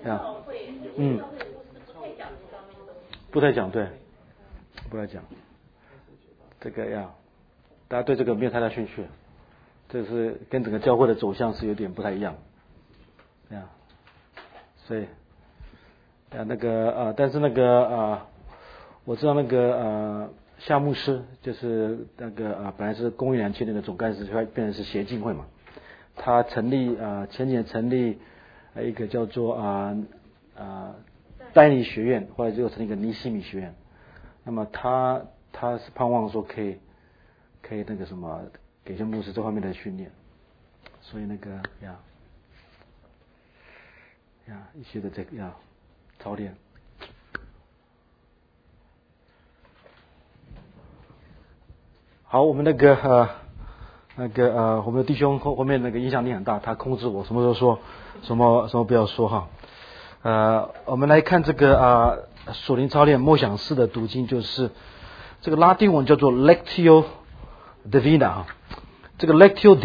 呀，不太讲，对，不太讲，这个呀，大家对这个没有太大兴趣，这是跟整个教会的走向是有点不太一样，呀，所以但是我知道夏牧师就是本来是公元2000年的总干事，后来变成是协进会嘛，他前几年成立一个叫做丹尼学院，后来就成立一个尼西米学院。那么他是盼望说可以给些牧师这方面的训练，所以一些的这个操练。好，我们我们的弟兄后面影响力很大，他控制我什么时候说什么不要说哈。我们来看这个属灵操练默想式的读经，就是这个拉丁文叫做 Lectio Divina 哈。这个 Lectio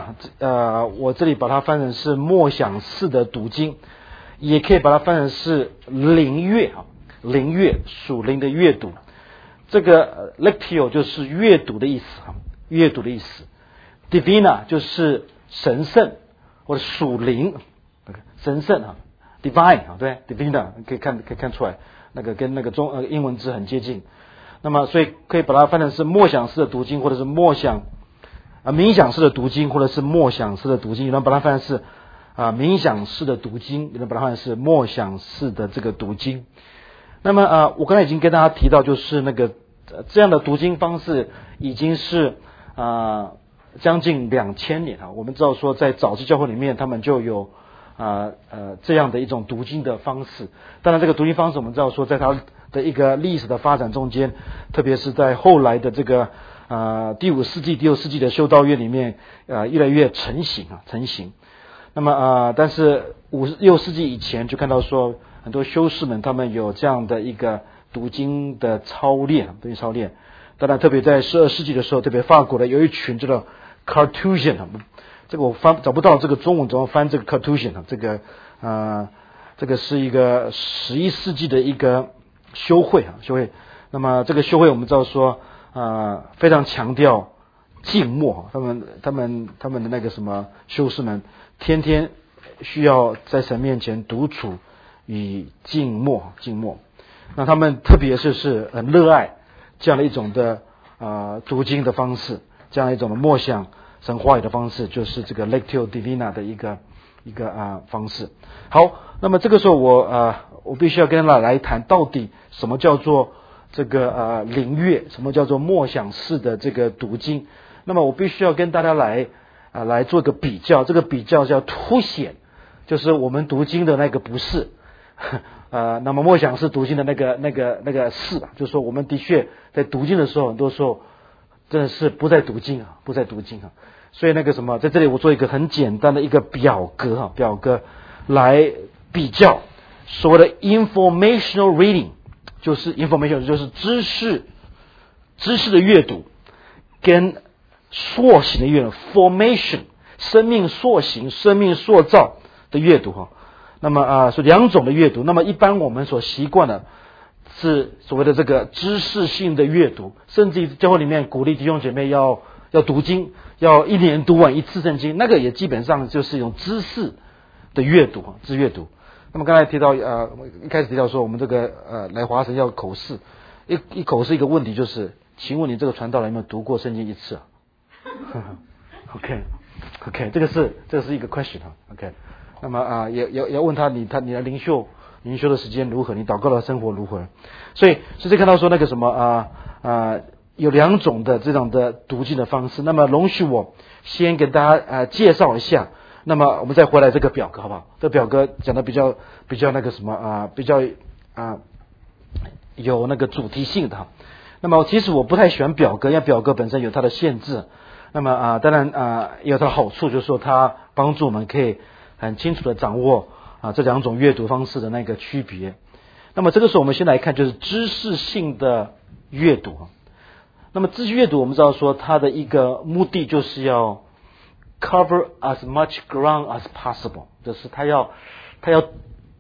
Divina 我这里把它翻成是默想式的读经，也可以把它翻成是灵阅哈，灵阅属灵的阅读。这个 Lectio 就是阅读的意思哈，阅读的意思。Divina 就是神圣或者属灵，神圣哈 ，Divine 啊，对 ，Divina 可以看出来，跟英文字很接近。那么所以可以把它翻成是默想式的读经，或者是冥想式的读经，或者是默想式的读经。有人把它翻成是冥想式的读经，有人把它翻成是默想式的这个读经。那么我刚才已经跟大家提到，就是这样的读经方式已经是将近2000年啊。我们知道说，在早期教会里面，他们就有这样的一种读经的方式。当然，这个读经方式我们知道说，在它的一个历史的发展中间，特别是在后来的这个第5世纪、第6世纪的修道院里面，越来越成型。那么但是5、6世纪以前就看到说，很多修士们他们有这样的一个读经的操练。当然，特别在12世纪的时候，特别法国的有一群这个 Carthusian， 这个我找不到这个中文怎么翻这个 Carthusian， 这个是一个11世纪的一个修会。那么这个修会我们知道说非常强调静默，他们的修士们天天需要在神面前独处与静默。那他们特别是很热爱这样的一种的读经的方式，这样一种的默想神话语的方式，就是这个 Lectio Divina 的一个方式。好，那么这个时候我必须要跟大家来谈，到底什么叫做这个灵阅，什么叫做默想式的这个读经。那么我必须要跟大家来做一个比较，这个比较叫凸显，就是我们读经的不是那么默想式读经的那个是就是说我们的确在读经的时候，很多时候真的是不在读经。所以在这里我做一个很简单的一个表格来比较所谓的 informational reading， 就是 information 就是知识的阅读，跟塑形的阅读 formation 生命塑形、生命塑造的阅读那么是两种的阅读。那么一般我们所习惯的是所谓的这个知识性的阅读，甚至于教会里面鼓励弟兄姐妹要读经，要1年读完1次圣经，那个也基本上就是一种知识的阅读，知阅读。那么刚才提到一开始提到说，我们这个来华神要口试，一口试一个问题就是，请问你这个传道人有没有读过圣经1次？OK， 这个是一个 question OK。那么也要问他你的灵修的时间如何，你祷告的生活如何。所以这看到说有2种的这种的读经的方式。那么容许我先给大家介绍一下，那么我们再回来这个表格好不好？这表格讲的比较比较有主题性的。那么其实我不太喜欢表格，因为表格本身有它的限制。那么当然也有它的好处，就是说它帮助我们可以很清楚的掌握这2种阅读方式的区别。那么这个时候我们先来看就是知识性的阅读。那么知识阅读我们知道说它的一个目的就是要 cover as much ground as possible， 就是它要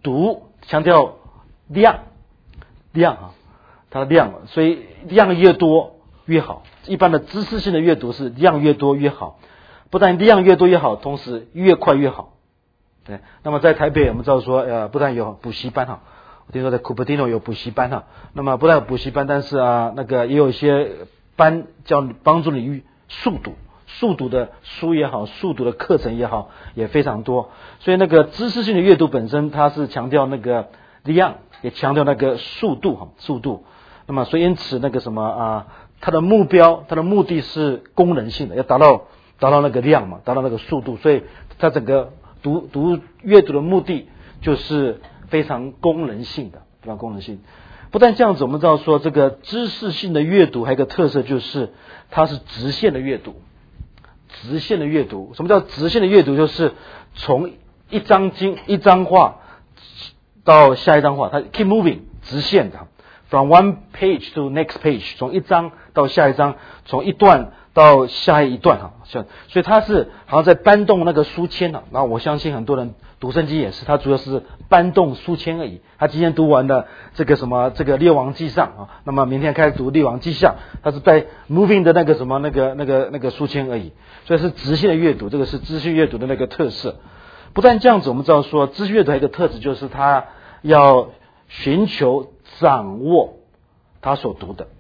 读强调量啊，它的量，所以量越多越好。一般的知识性的阅读是量越多越好，不但量越多越好，同时越快越好。对，那么在台北我们知道说，不但有补习班哈，我听说在 Cupertino 有补习班哈，那么不但有补习班，但是那个也有一些班帮助你速读的书也好，速读的课程也好，也非常多。所以那个知识性的阅读本身，它是强调那个量，也强调那个速度。那么所以因此那个什么它的目的是功能性的，要达到那个量嘛，达到那个速度。所以它整个阅读的目的就是非常功能性的，非常功能性。不但这样子，我们知道说这个知识性的阅读还有一个特色，就是它是直线的阅读。直线的阅读，什么叫直线的阅读？就是从一张画到下一张画，它 keep moving 直线的 ，from one page to next page， 从一张到下一张，从一段到下一段哈，所以它是好像在搬动那个书签啊。那我相信很多人读圣经也是，它主要是搬动书签而已。他今天读完了这个列王记上啊，那么明天开始读列王记下，他是在 moving 的那个书签而已。所以是直线的阅读，这个是资讯阅读的那个特色。不但这样子，我们知道说资讯阅读还有一个特质，就是他要寻求掌握他所读的，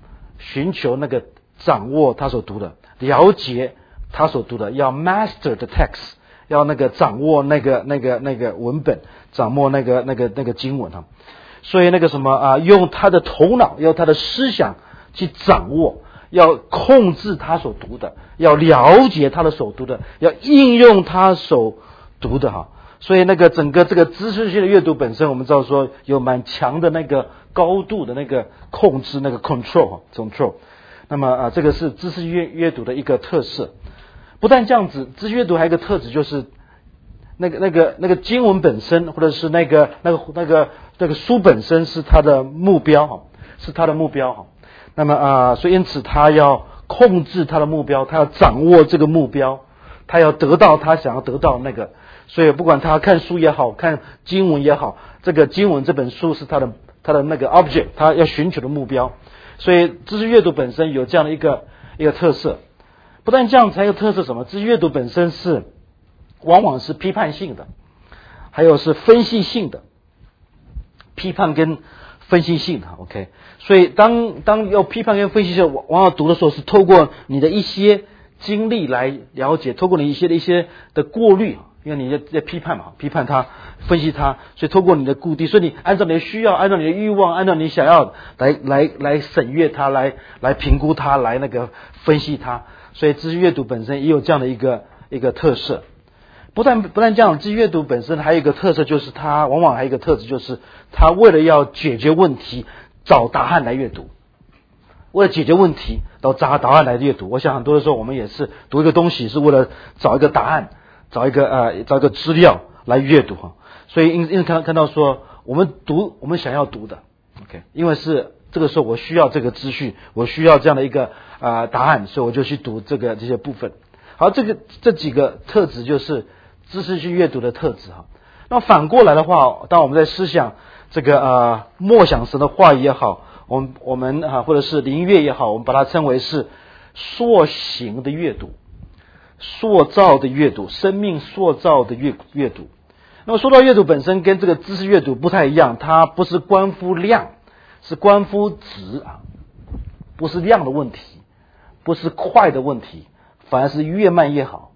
了解他所读的，要 master the text， 要那个掌握那个文本，掌握那个经文啊。所以那个什么用他的头脑，用他的思想去掌握，要控制他所读的，要了解他的所读的，要应用他所读的哈。所以那个整个这个知识性的阅读本身，我们知道说有蛮强的那个高度的那个控制，那个 control。那么这个是知识阅读的一个特色。不但这样子，知识阅读还有一个特质，就是那个经文本身，或者是那个书本身是他的目标哈，那么所以因此他要控制他的目标，他要掌握这个目标，他要得到他想要得到那个。所以不管他看书也好，看经文也好，这个经文这本书是他的那个 object， 他要寻求的目标。所以知识阅读本身有这样的一个特色。不但这样，才有特色什么？知识阅读本身是往往是批判性的，还有是分析性的，批判跟分析性的 OK。所以当要批判跟分析性，往往读的时候是透过你的一些经历来了解，透过你一些的过滤，因为你在批判嘛，批判它，分析它，所以透过你的顾虑，所以你按照你的需要，按照你的欲望，按照你想要来审阅它，来评估它，来那个分析它。所以知识阅读本身也有这样的一个特色。不但这样，知识阅读本身还有一个特色，就是它往往还有一个特质，就是它为了要解决问题，找答案来阅读。为了解决问题，找答案来阅读。我想很多的时候，我们也是读一个东西，是为了找一个答案，找一个资料来阅读哈。所以因此看到说，我们读我们想要读的 ，OK， 因为是这个时候我需要这个资讯，我需要这样的一个答案，所以我就去读这些部分。好，这几个特质就是知识性阅读的特质哈。那反过来的话，当我们在思想这个默想神的话语也好，我们或者是灵阅也好，我们把它称为是塑形的阅读，塑造的阅读，生命塑造的阅读。那么说到阅读本身跟这个知识阅读不太一样，它不是关乎量，是关乎质不是量的问题，不是快的问题，反而是越慢越好。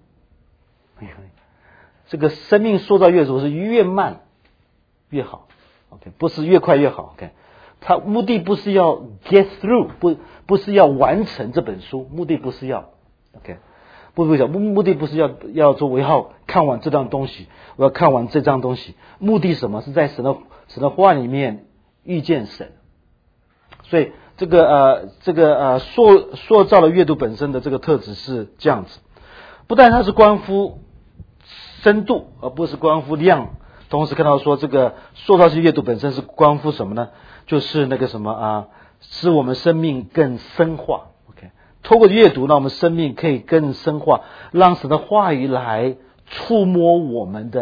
这个生命塑造阅读是越慢越好 ，OK， 不是越快越好 ，OK。它目的不是要 get through， 不是要完成这本书，目的不是要 ，OK， 目的不是要说我要看完这张东西，我要看完这张东西，目的什么？是在神的话里面遇见神。所以这个塑造的阅读本身的这个特质是这样子，不但它是关乎深度，而不是关乎量。同时看到说，这个塑造性阅读本身是关乎什么呢？就是那个什么使我们生命更深化。OK， 透过阅读，让我们生命可以更深化，让神的话语来触摸我们的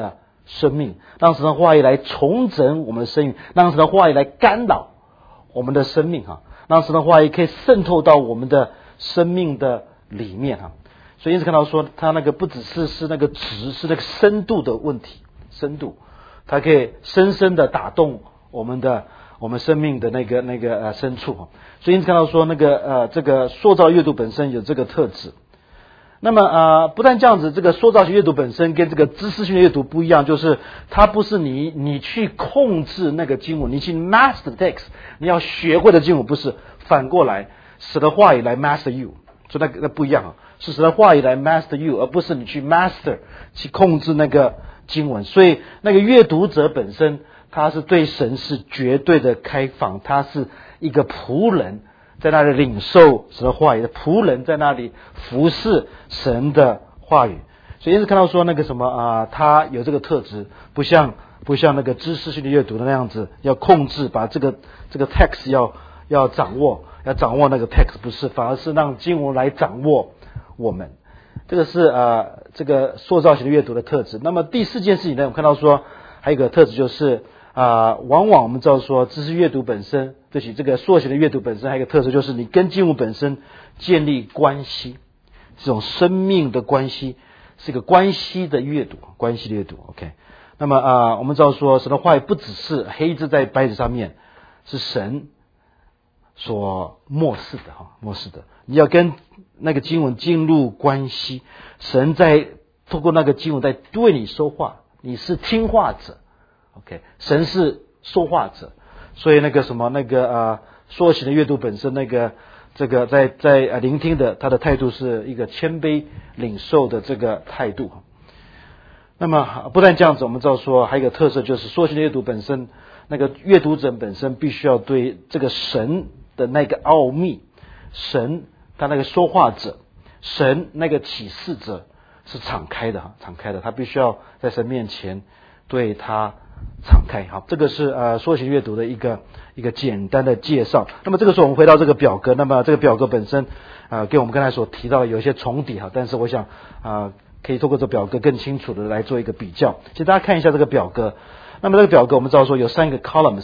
生命，让神的话语来重整我们的生命，让神的话语来干扰我们的生命让神的话语可以渗透到我们的生命的里面所以因此看到说，它那个不只是那个值，是那个深度的问题，深度，它可以深深的打动我们生命的那个深处所以因此看到说，这个塑造阅读本身有这个特质。那么不但这样子，这个塑造型阅读本身跟这个知识性的阅读不一样，就是它不是你去控制那个经文，你去 master text， 你要学会的经文，不是反过来使得话语来 master you， 所以那不一样是使得话语来 master you， 而不是你去 master 去控制那个经文。所以那个阅读者本身，他是对神是绝对的开放，他是一个仆人，在那里领受神的话语的仆人，在那里服侍神的话语。所以因此看到说那个什么他有这个特质，不像那个知识性的阅读的那样子，要控制把这个 text 要掌握那个 text， 不是，反而是让经文来掌握我们。这个是这个塑造型的阅读的特质。那么第四件事情呢，我们看到说还有一个特质就是往往我们知道说知识阅读本身，对起这个塑造型的阅读本身还有一个特质，就是你跟经文本身建立关系，这种生命的关系，是一个关系的阅读OK。那么我们知道说神的话语不只是黑字在白纸上面，是神所漠视的，你要跟那个经文进入关系，神在透过那个经文在对你说话，你是听话者OK， 神是说话者，所以那个什么塑造型的阅读本身这个在聆听的他的态度是一个谦卑领受的这个态度。那么不但这样子，我们知道说还有一个特色，就是塑造型的阅读本身，那个阅读者本身必须要对这个神的那个奥秘，神他那个说话者，神那个启示者是敞开的，他必须要在神面前对他敞开。好，这个是塑造型阅读的一个简单的介绍。那么这个时候我们回到这个表格，那么这个表格本身跟我们刚才所提到的有一些重叠但是我想可以透过这个表格更清楚的来做一个比较。其实大家看一下这个表格，那么这个表格我们知道说有3个 column，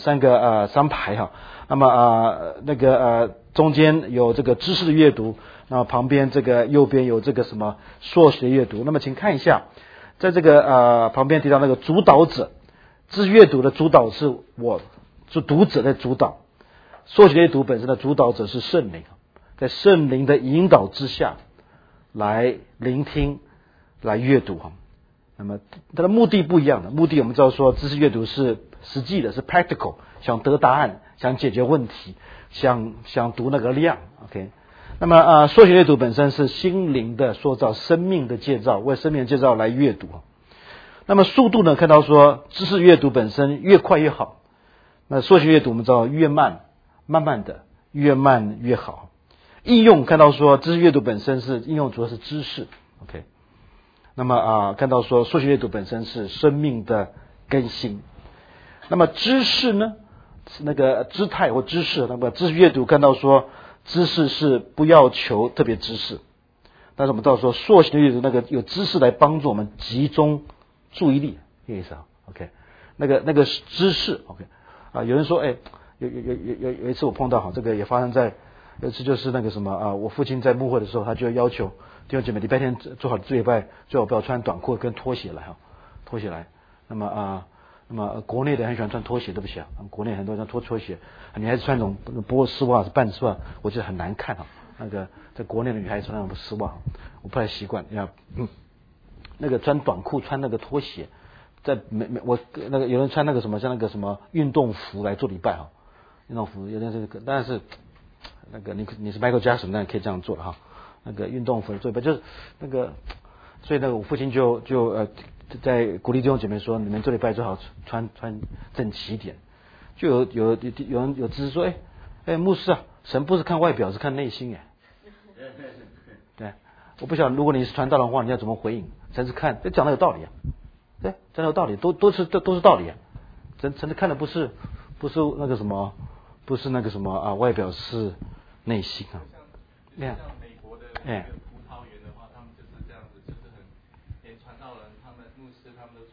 3排那么中间有这个知识的阅读，那旁边这个右边有这个什么硕学阅读。那么请看一下，在这个旁边提到那个主导者，知识阅读的主导是读者在主导，硕学阅读本身的主导者是圣灵，在圣灵的引导之下来聆听来阅读那么它的目的不一样的，目的我们知道说知识阅读是实际的，是 practical， 想得答案，想解决问题，想读那个量 OK。 那么硕学阅读本身是心灵的塑造，生命的建造，为生命的建造来阅读。那么速度呢，看到说知识阅读本身越快越好，那硕学阅读我们知道越慢，慢慢的越慢越好。应用看到说知识阅读本身是应用主要是知识 OK。那么看到说数学阅读本身是生命的更新。那么知识呢，是那个姿态或知识，那么知识阅读看到说知识是不要求特别知识，但是我们到时候塑形的阅读那个有知识来帮助我们集中注意力，这个意思OK。那个知识 OK 有人说有一次我碰到这个也发生在有一次，就是那个什么我父亲在牧会的时候，他就要求弟兄姐妹礼拜天做好主礼拜最好不要穿短裤跟拖鞋来拖鞋来。那么国内的很喜欢穿拖鞋，对不起国内很多人穿拖鞋，女孩子穿那种波丝袜是半丝袜，我觉得很难看那个在国内的女孩子穿那种丝袜，我不太习惯。那个穿短裤穿那个拖鞋，在我那个有人穿那个什么像那个什么运动服来做礼拜运动服有点这个，但是那个你是 Michael Jackson， 那可以这样做的那个运动服做礼拜就是那个，所以那个我父亲就在鼓励弟兄姐妹说，你们做礼拜最好穿整齐一点。就有人有支持说，牧师神不是看外表，是看内心对，我不晓得如果你是传道的话，你要怎么回应？神是看，讲的有道理对，讲的有道理，都是道理神是看的不是那个什么，不是那个什么外表是内心像美国的那个葡萄园的话，他们就是这样子，就是连传道人他们牧师他们都穿很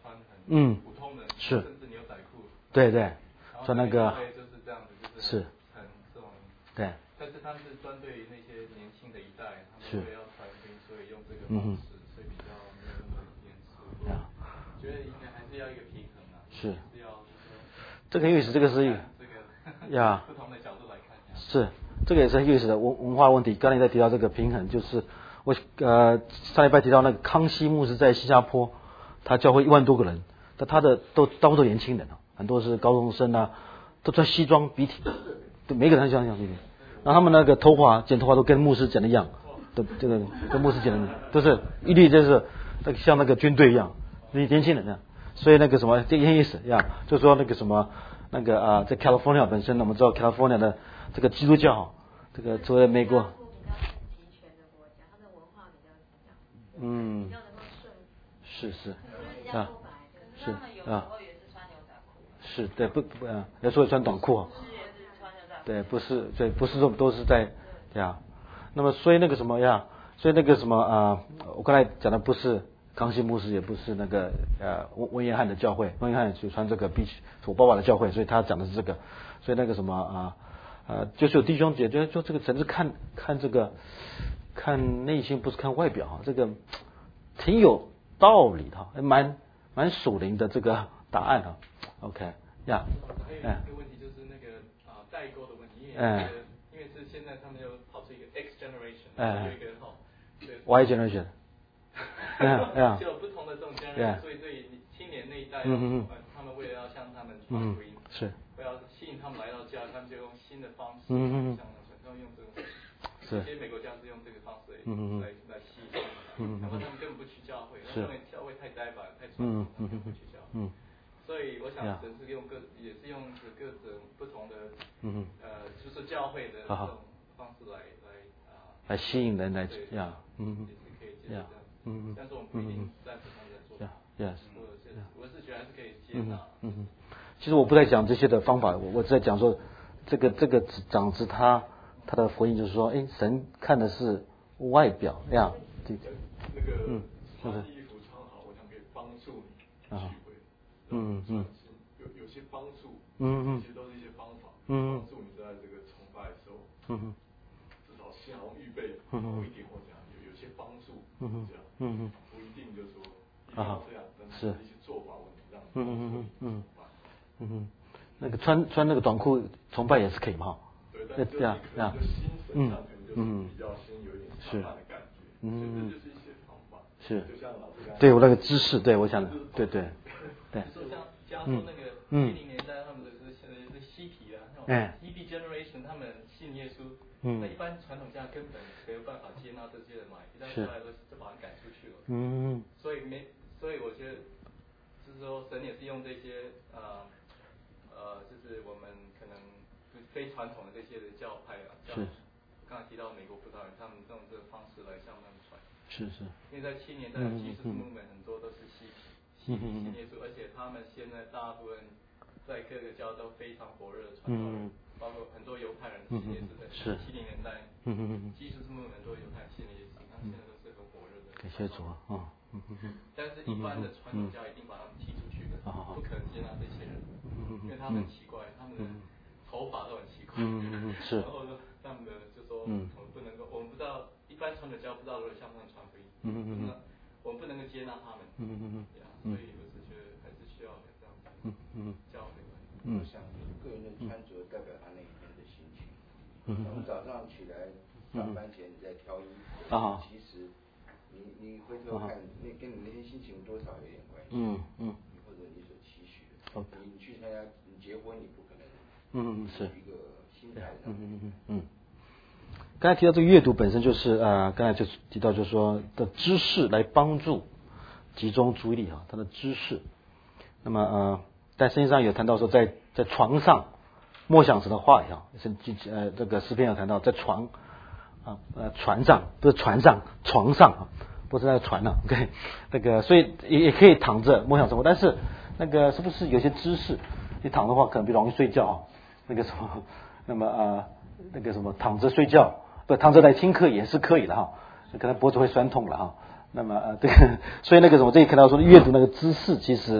普通的， 是， 甚至牛仔裤， 对对，穿那个就是这样子，就是很这种， 对， 但是他们是专对于那些年轻的一代，他们为了要传福音，所以用这个方式，所以比较没有那么严肃。觉得应该还是要一个平衡啊， 是要这个很有意思，这个是呀， 不同的角度来看， 是这个也是很有意思的文化问题。刚才在提到这个平衡，就是我上礼拜提到那个康熙牧师在新加坡，他教会1万多个人，但他的大部分都年轻人啊，很多是高中生啊，都穿西装笔挺，对，每个人像笔挺。然后他们那个剪头发都跟牧师剪的一样，都这个跟牧师剪的都是一律就是像那个军队一样，年轻人呢。所以那个什么，这个意思呀，就是说那个什么，在 California 本身呢，我们知道 California 的这个基督教，这个作为美国，是是对有时候穿短裤，对，不是说都是在呀。那么所以那个什么呀，我刚才讲的不是康熙牧师，也不是那个温彦汉的教会，温彦汉就穿这个我爸爸的教会，所以他讲的是这个。所以那个什么就是有弟兄姐就这个只是看这个看内心，不是看外表，这个挺有道理的，蛮属灵的这个答案哈。OK 呀， 还有一个问题就是那个代沟的问题，因为是现在他们又跑出一个 X generation， 有一个 Y generation， 就有不同的这种 generation， 所以青年那一代，他们为了要向他们传福音， 是， 为了吸引他们来到教会，他们就用新的方式，向他们传，他们用这种，有些美国教是用这个方式来吸引他们，然后他们根本不去教会，认为教会太呆板太传统，他们不去教会。所以我想神是也是用各种不同的就是教会的这种方式来吸引人来也是可以接受这样，但是我们不一定赞成他们的做法，我是觉得还是可以接纳。 其实我不在讲这些的方法，我是在讲说这个长子他的福音就是说，神看的是外表呀， 那个穿衣服穿好，我想可以帮助你聚会。有些帮助，这些都是一些方法，帮助你在这个崇拜的时候，至少先好预备好一点，或者有些帮助，这样，不一定就是说一定要这样，但是一些做法问题让那个穿那个短裤崇拜也是可以嘛？ 对，但是心神上可能就是比较先有一点试探的感觉，所以这就是一些方法， 是， 就像老师刚才对我那个知识，对我想的，对。 就像加州那个70年代，他们的是现在是嬉皮的，那种 hippie generation， 他们信耶稣，那一般传统家根本没有办法接纳这些人嘛，一旦出来就把他赶出去了。所以我觉得就是说神也是用这些就是我们可能非传统的这些的教派啊，像刚才提到美国葡萄牙，他们用这个方式来向他们传。 是。 因为在70年代的基督movement很多都是嬉皮。信耶稣，而且他们现在大部分在各个教都非常火热的传道人，包括很多犹太人信耶稣在70年代，基督徒很多犹太人信耶稣，他们现在都是很火热的。 感谢主啊！ 但是一般的传统教一定把他们踢出去的，不可能接纳这些人，因为他们很奇怪，他们的头发都很奇怪， 是。 然后他们的就说我们不能够，我们不知道一般传统教不知道如何向他们传福音，我们不能够接纳他们，所以我是觉得还是需要有这样子教会观。 我想个人的穿着代表他那一天的心情。从早上起来上班前你在挑衣服，其实你回头看，那跟你那天心情多少有点关系。或者你所期许的，你去参加你结婚，你不可能是一个心态上。 刚才提到这个阅读本身就是刚才就提到就是说的知识来帮助集中注意力它的知识。那么在圣经上有谈到说在床上默想神的话这个诗篇有谈到在床上不是船上床上不是那个船OK 那个所以也可以躺着默想神话，但是那个是不是有些姿势你躺的话可能比较容易睡觉那个什么那么那个什么躺着睡觉不躺着来听课也是可以的可能脖子会酸痛了那么这个所以那个什么这里看到说阅读那个姿势其实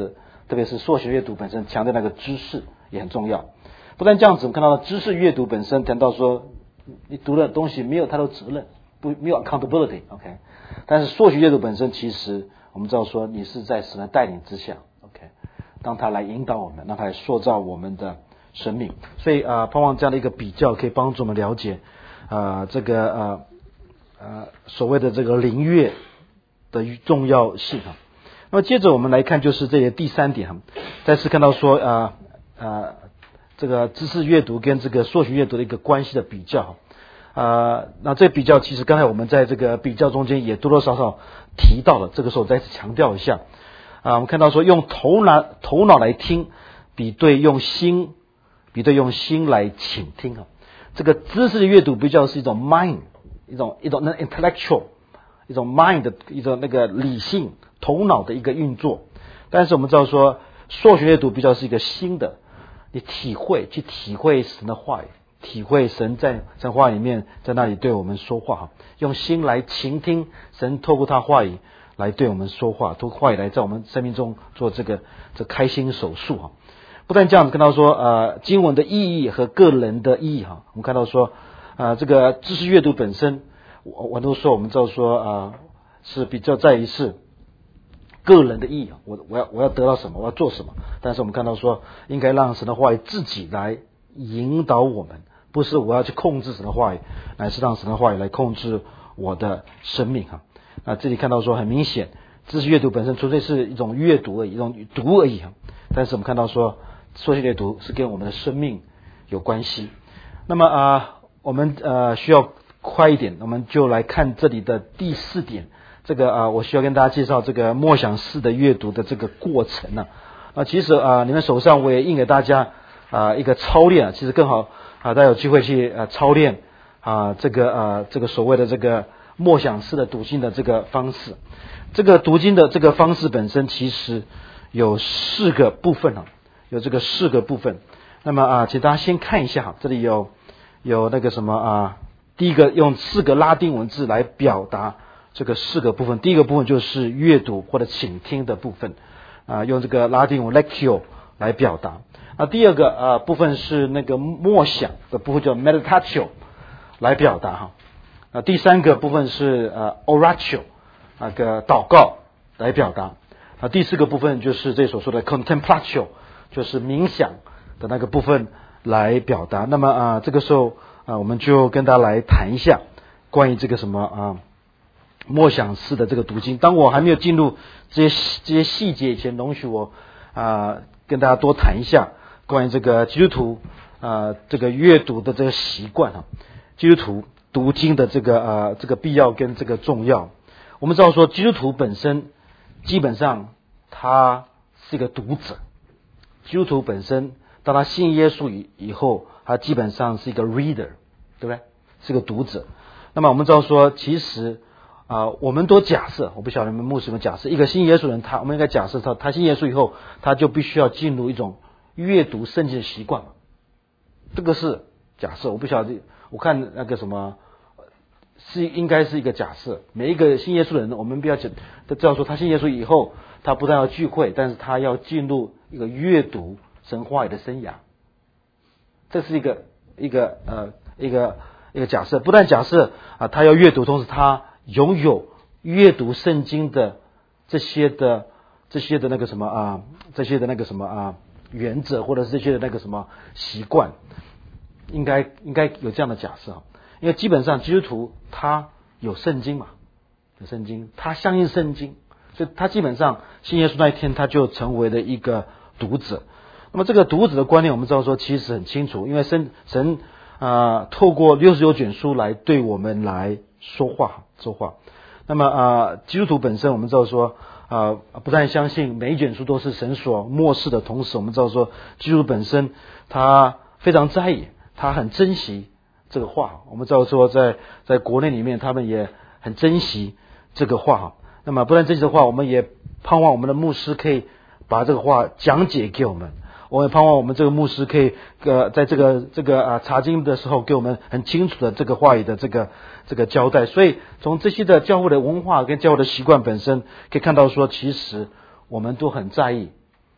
特别是数学阅读本身强调那个知识也很重要。不但这样子，我们看到知识阅读本身谈到说，你读的东西没有太多责任，没有 accountability，OK。但是数学阅读本身，其实我们知道说，你是在神的带领之下 ，OK， 让他来引导我们，让他来塑造我们的生命。所以盼望这样的一个比较可以帮助我们了解这个所谓的这个灵阅的重要性啊。那么接着我们来看，就是这些第3点，再次看到说这个知识阅读跟这个数学阅读的一个关系的比较。那这个比较其实刚才我们在这个比较中间也多多少少提到了，这个时候再次强调一下。我们看到说用头脑来听，比对用心来倾听啊。这个知识的阅读比较是一种 mind， 一种 intellectual， 一种 mind 的一种那个理性头脑的一个运作。但是我们知道说数学阅读比较是一个心的，你体会神的话语，体会神在神话里面在那里对我们说话，用心来倾听神透过他话语来对我们说话，透过话语来在我们生命中做这开心手术。不但这样子，看到说经文的意义和个人的意义我们看到说这个知识阅读本身，我都说我们知道说是比较在于是个人的意义，我要得到什么，我要做什么。但是我们看到说，应该让神的话语自己来引导我们，不是我要去控制神的话语，乃是让神的话语来控制我的生命那这里看到说，很明显，知识阅读本身纯粹是一种阅读而已，一种读而已但是我们看到说，数学阅读是跟我们的生命有关系。那么我们需要快一点，我们就来看这里的第4点。这个我需要跟大家介绍这个默想式的阅读的这个过程其实你们手上我也印给大家一个操练其实更好大家有机会去操练这个所谓的这个默想式的读经的这个方式。这个读经的这个方式本身其实有4个部分有这个4个部分。那么请大家先看一下这里有那个什么第一个用4个拉丁文字来表达这个4个部分。第一个部分就是阅读或者倾听的部分用这个拉丁文 lectio 来表达。第二个部分是那个默想的部分叫 meditatio 来表达第3个部分是oratio 那个祷告来表达。第4个部分就是这所说的 contemplatio 就是冥想的那个部分来表达。那么这个时候我们就跟大家来谈一下关于这个什么默想式的这个读经。当我还没有进入这些细节以前，容许我跟大家多谈一下关于这个基督徒这个阅读的这个习惯基督徒读经的这个必要跟这个重要。我们知道说基督徒本身基本上他是一个读者，基督徒本身当他信耶稣以后，他基本上是一个 reader， 对不对？是个读者。那么我们知道说其实我们都假设，我不晓得你们牧师们假设，一个信耶稣人我们应该假设他信耶稣以后，他就必须要进入一种阅读圣经的习惯。这个是假设，我不晓得，我看那个什么应该是一个假设。每一个信耶稣的人，我们不要都知道说他信耶稣以后，他不但要聚会，但是他要进入一个阅读神话语的生涯。这是一个假设。不但假设他要阅读，同时他拥有阅读圣经的这些的那个什么这些的那个什么原则，或者是这些的那个什么习惯，应该有这样的假设。因为基本上基督徒他有圣经嘛，有圣经，他相信圣经，所以他基本上信耶稣那一天他就成为了一个读者。那么这个读者的观念，我们知道说其实很清楚，因为神透过69卷书来对我们来说话。那么基督徒本身我们知道说不但相信每一卷书都是神所默示的，同时我们知道说基督徒本身他非常在意，他很珍惜这个话。我们知道说在国内里面他们也很珍惜这个话。那么不但珍惜的话，我们也盼望我们的牧师可以把这个话讲解给我们。我也盼望我们这个牧师可以在这个查经的时候给我们很清楚的这个话语的这个交代。所以从这些的教会的文化跟教会的习惯本身可以看到说，其实我们都很在意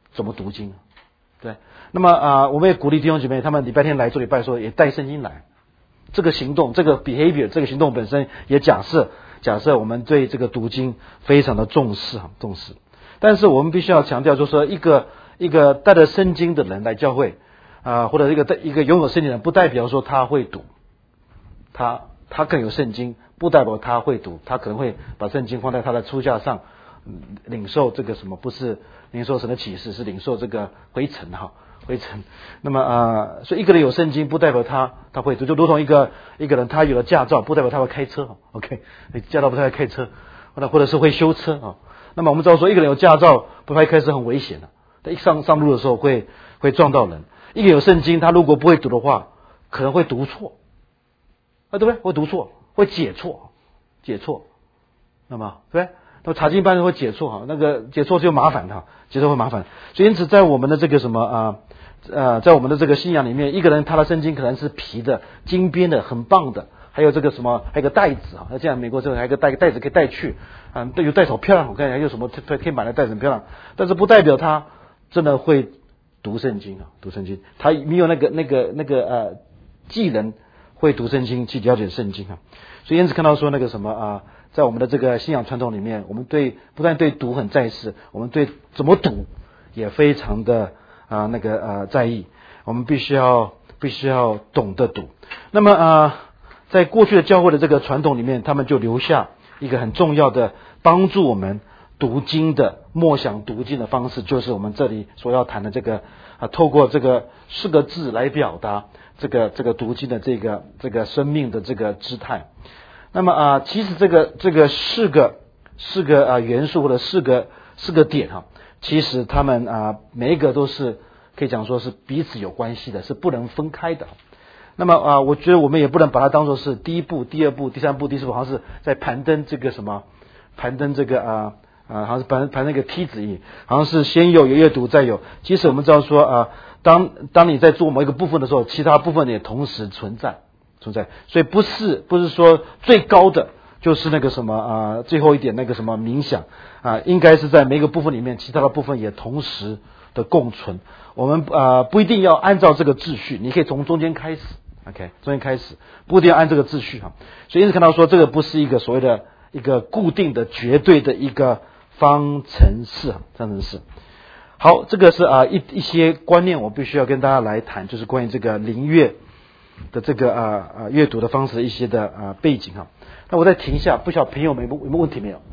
怎么读经，对。那么我们也鼓励弟兄姐妹，他们礼拜天来做礼拜的时候也带圣经来。这个行动，这个 behavior， 这个行动本身也假设我们对这个读经非常的重视。但是我们必须要强调，就是说一个带着圣经的人来教会或者一个拥有圣经的人，不代表说他会读，他更有圣经，不代表他会读，他可能会把圣经放在他的书架上，领受这个什么，不是领受神的启示，是领受这个灰尘。那么所以一个人有圣经不代表他会读，就如同一个人他有了驾照不代表他会开车。OK， 驾照不太会开车，或者是会修车。那么我们知道说一个人有驾照不会开车很危险的，他一上路的时候会撞到人。一个有圣经，他如果不会读的话，可能会读错，对不对？会读错，会解错。那么对不对？那么查经班会解错那个解错就麻烦解错会麻烦。所以因此在我们的这个什么在我们的这个信仰里面，一个人他的圣经可能是皮的、金边的、很棒的，还有这个什么，还有个袋子那这样美国这个还有个袋子可以带去有袋子好漂亮，我看还有什么天板的袋子很漂亮，但是不代表他真的会读圣经他没有那个技能会读圣经，去了解圣经所以因此看到说那个什么在我们的这个信仰传统里面，我们不但对读很在意，我们对怎么读也非常的在意。我们必须要懂得读。那么在过去的教会的这个传统里面，他们就留下一个很重要的帮助我们读经的默想读经的方式，就是我们这里所要谈的这个透过这个4个字来表达这个读经的这个生命的这个姿态。那么其实这个4个元素或者4个点其实他们每一个都是可以讲说是彼此有关系的，是不能分开的。那么我觉得我们也不能把它当作是第一步、第二步、第三步、第四步，好像是在攀登这个好像是攀那个梯子一样，好像是先有阅读再有。其实我们知道说当你在做某一个部分的时候，其他部分也同时存在，所以不是说最高的就是那个什么最后一点那个什么冥想应该是在每一个部分里面，其他的部分也同时的共存。我们不一定要按照这个秩序，你可以从中间开始 ，OK， 中间开始，不一定要按这个秩序所以因此看到说这个不是一个所谓的一个固定的绝对的一个方程式。好，这个是一些观念我必须要跟大家来谈，就是关于这个灵阅的这个阅读的方式的一些的背景那我再停一下，不晓得朋友们有没有问题没有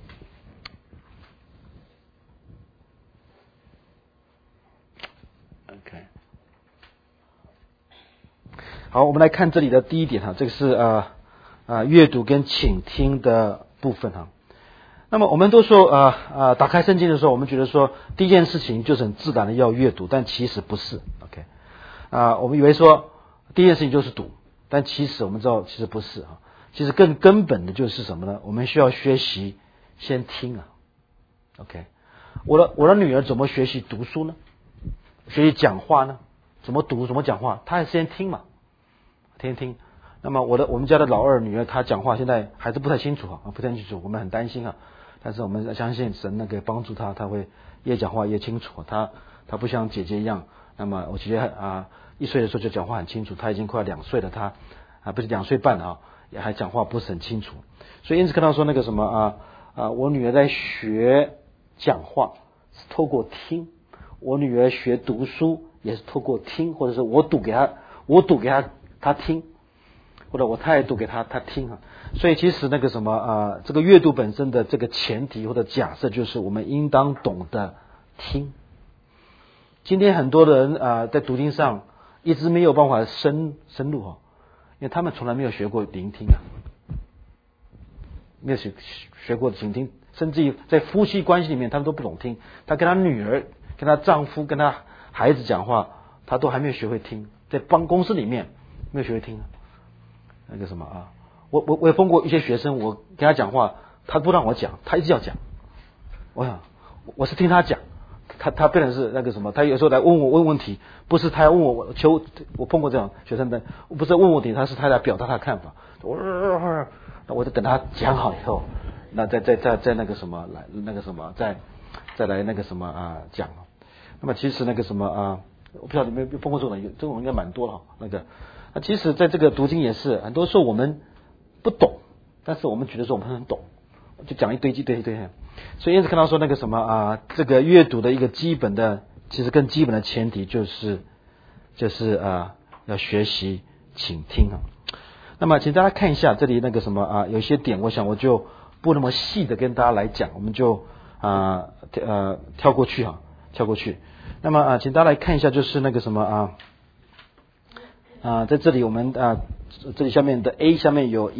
？OK， 好，我们来看这里的第一点这个是阅读跟倾听的部分那么我们都说打开圣经的时候，我们觉得说第一件事情就是很自然的要阅读，但其实不是。OK，我们以为说第一件事情就是读，但其实我们知道其实不是其实更根本的就是什么呢？我们需要学习先听OK， 我的女儿怎么学习读书呢？学习讲话呢？怎么读怎么讲话？她还先听嘛，听。那么我们家的老二女儿她讲话现在还是不太清楚不太清楚，我们很担心但是我们相信神能够帮助她会越讲话越清楚。她不像姐姐一样，那么我姐姐1岁的时候就讲话很清楚，她已经快2岁了，她不是2岁半也还讲话不是很清楚。所以因此看到说那个什么我女儿在学讲话是透过听，我女儿学读书也是透过听，或者是我读给她听，或者我太太读给她听所以其实那个什么这个阅读本身的这个前提或者假设就是我们应当懂得听。今天很多的人在读经上一直没有办法深入因为他们从来没有学过聆听没有学过倾听，甚至于在夫妻关系里面他们都不懂听。他跟他女儿、跟他丈夫、跟他孩子讲话，他都还没有学会听。在办公室里面没有学会听那个什么我也碰过一些学生，我跟他讲话，他不让我讲，他一直要讲。我想我是听他讲，他变成是那个什么，他有时候来问问题，不是他要问我我碰过这种学生的，不是问问题，他是他来表达他的看法。那我就等他讲好以后，那再那个什么来那个什么再来那个什么讲。 那么其实那个什么我不知道你们有碰过这种人，这种人应该蛮多了那个。其实在这个读经也是，很多时候我们不懂，但是我们觉得说我们很懂，就讲一堆。所以因此看到说那个什么这个阅读的一个基本的，其实更基本的前提就是要学习倾听啊。那么请大家看一下这里那个什么有一些点，我想我就不那么细的跟大家来讲，我们就跳过去。那么请大家来看一下，就是那个什么在这里我们这里下面的 A 下面有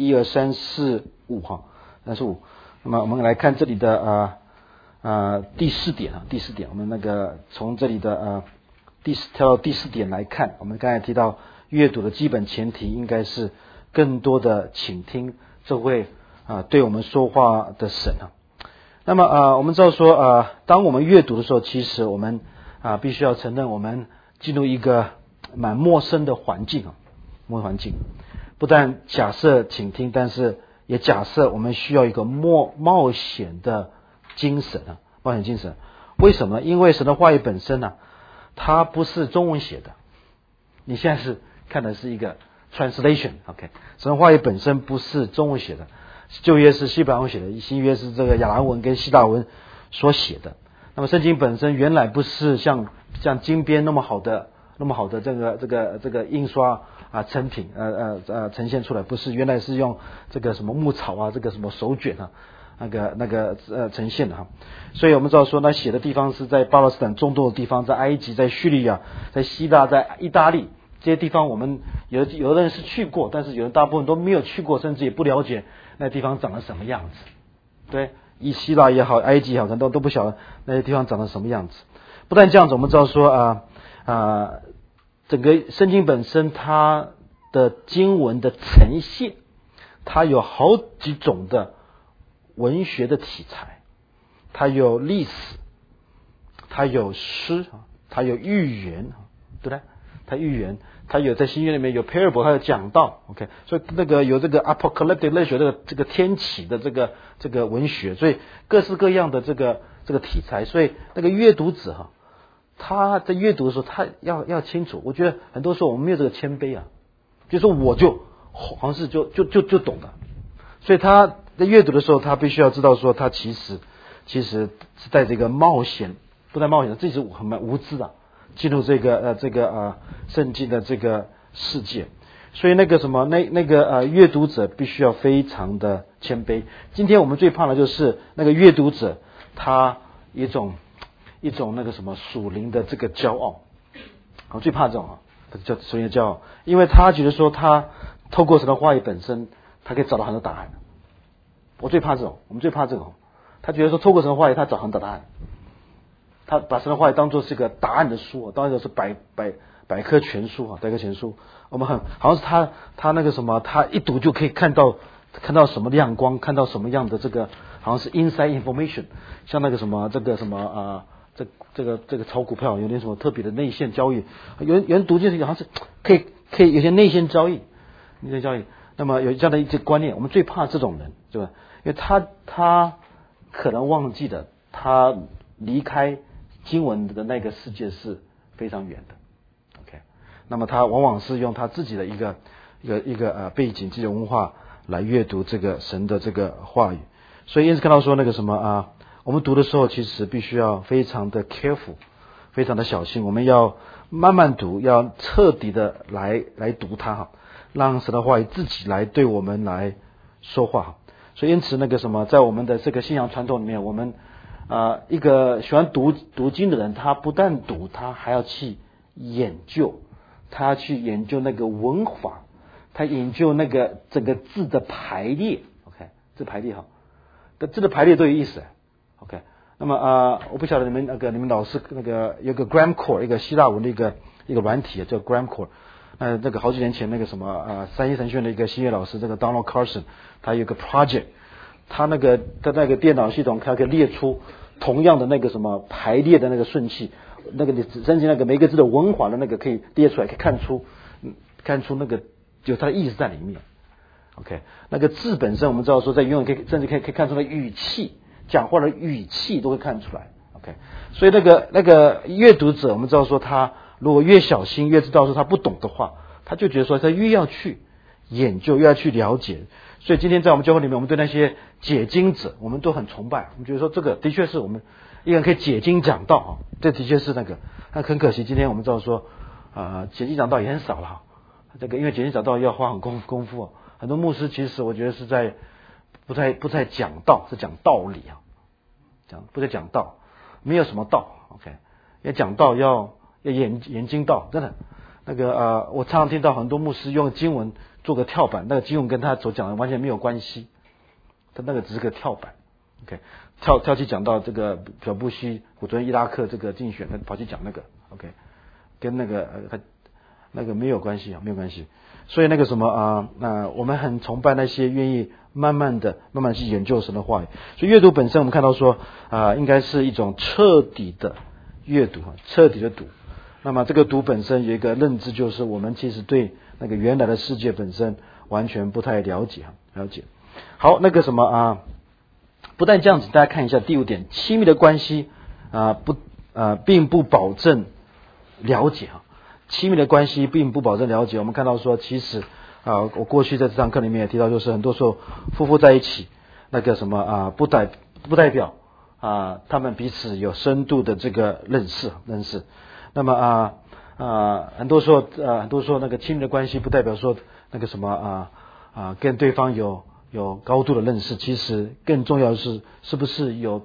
1、2、3、4、535。那么我们来看这里的第四点，我们那个从这里的跳到第4点来看，我们刚才提到阅读的基本前提应该是更多的倾听，这会对我们说话的神啊。那么我们知道说当我们阅读的时候，其实我们必须要承认我们进入一个蛮陌生的环境不但假设倾听，但是也假设我们需要一个冒险的精神冒险精神。为什么呢？因为神的话语本身它不是中文写的，你现在是看的是一个 translation， OK， 神的话语本身不是中文写的，旧约是希伯来文写的，新约是这个亚兰文跟希腊文所写的。那么圣经本身原来不是像金边那么好的这个印刷成品呈现出来，不是，原来是用这个什么牧草这个什么手卷那个呈现的所以我们知道说，那写的地方是在巴勒斯坦中东的地方，在埃及，在叙利亚，在希腊，在意大利这些地方，我们有的人是去过，但是有人大部分都没有去过，甚至也不了解那地方长得什么样子。对，希腊也好，埃及也好，可能都不晓得那些地方长得什么样子。不但这样子，我们知道说整个圣经本身它的经文的呈现，它有好几种的文学的题材，它有历史，它有诗，它有寓言，对不对？它寓言，它有在新约里面有 parable， 它有讲道 ，OK， 所以那个有这个 apocalyptic literature， 这个天启的这个文学，所以各式各样的这个题材，所以那个阅读者他在阅读的时候，他要清楚。我觉得很多时候我们没有这个谦卑就是说我就好像是就懂了，所以他在阅读的时候，他必须要知道说，他其实是在这个冒险，不但冒险，自己是蛮无知的，进入这个圣经的这个世界。所以那个什么那个阅读者必须要非常的谦卑。今天我们最怕的就是那个阅读者，他一种那个什么属灵的这个骄傲，我最怕这种叫属灵的骄傲，因为他觉得说他透过神的话语本身，他可以找到很多答案。我最怕这种，我们最怕这种，他觉得说透过神的话语，他找很多答案，他把神的话语当作是个答案的书，当作是百科全书百科全书。我们好像是他那个什么，他一读就可以看到什么亮光，看到什么样的这个好像是 inside information， 像那个什么这个什么这个炒股票有点什么特别的内线交易，有人读进去好像是可以有些内线交易。那么有这样的一些观念，我们最怕这种人，对吧？因为他可能忘记了，他离开经文的那个世界是非常远的。OK， 那么他往往是用他自己的一个背景、自己的文化来阅读这个神的这个话语。所以因此看到说那个什么我们读的时候其实必须要非常的 careful， 非常的小心，我们要慢慢读，要彻底的来读它让神的话语自己来对我们来说话。所以因此那个什么，在我们的这个信仰传统里面，我们一个喜欢读经的人，他不但读，他还要去研究，他要去研究那个文法，他研究那个整个字的排列。 OK， 字排列字的排列都有意思。 OK， 那么我不晓得你们老师那个有个 Gramcore， 一个希腊文的一个软体叫 Gramcore。那个好几年前那个什么三一神学院的一个新约老师，这个 Donald Carson， 他有个 project， 他那个电脑系统，他可以列出同样的那个什么排列的那个顺序，那个你申请那个每个字的文法的那个可以列出来，可以看出那个有它的意思在里面。OK， 那个字本身我们知道说在英文甚至可以看出来语气，讲话的语气都会看出来。OK， OK， 所以那个阅读者，我们知道说他如果越小心，越知道说他不懂的话，他就觉得说他越要去研究，越要去了解。所以今天在我们教会里面，我们对那些解经者，我们都很崇拜。我们觉得说这个的确是我们一个人可以解经讲道啊，这的确是那个。那很可惜，今天我们知道说解经讲道也很少了。这个因为解经讲道要花很功夫，很多牧师其实我觉得是在不再讲道，是讲道理啊，不再讲道，没有什么道 OK， 要讲道要研经道，真的那个我常常听到很多牧师用经文做个跳板，那个经文跟他所讲的完全没有关系，他那个只是个跳板 OK， 跳去讲到这个小布希我昨天伊拉克这个竞选，他跑去讲那个 OK， 跟那个他那个没有关系啊，没有关系。所以那个什么我们很崇拜那些愿意慢慢去研究神的话语。所以阅读本身，我们看到说应该是一种彻底的阅读，彻底的读。那么这个读本身有一个认知，就是我们其实对那个原来的世界本身完全不太了解。好，那个什么不但这样子，大家看一下第5点，亲密的关系并不保证了解亲密的关系并不保证了解。我们看到说，其实我过去在这堂课里面也提到，就是很多时候夫妇在一起，那个什么不代表他们彼此有深度的这个认识。那么很多时候那个亲密的关系不代表说那个什么跟对方有高度的认识。其实更重要的是不是有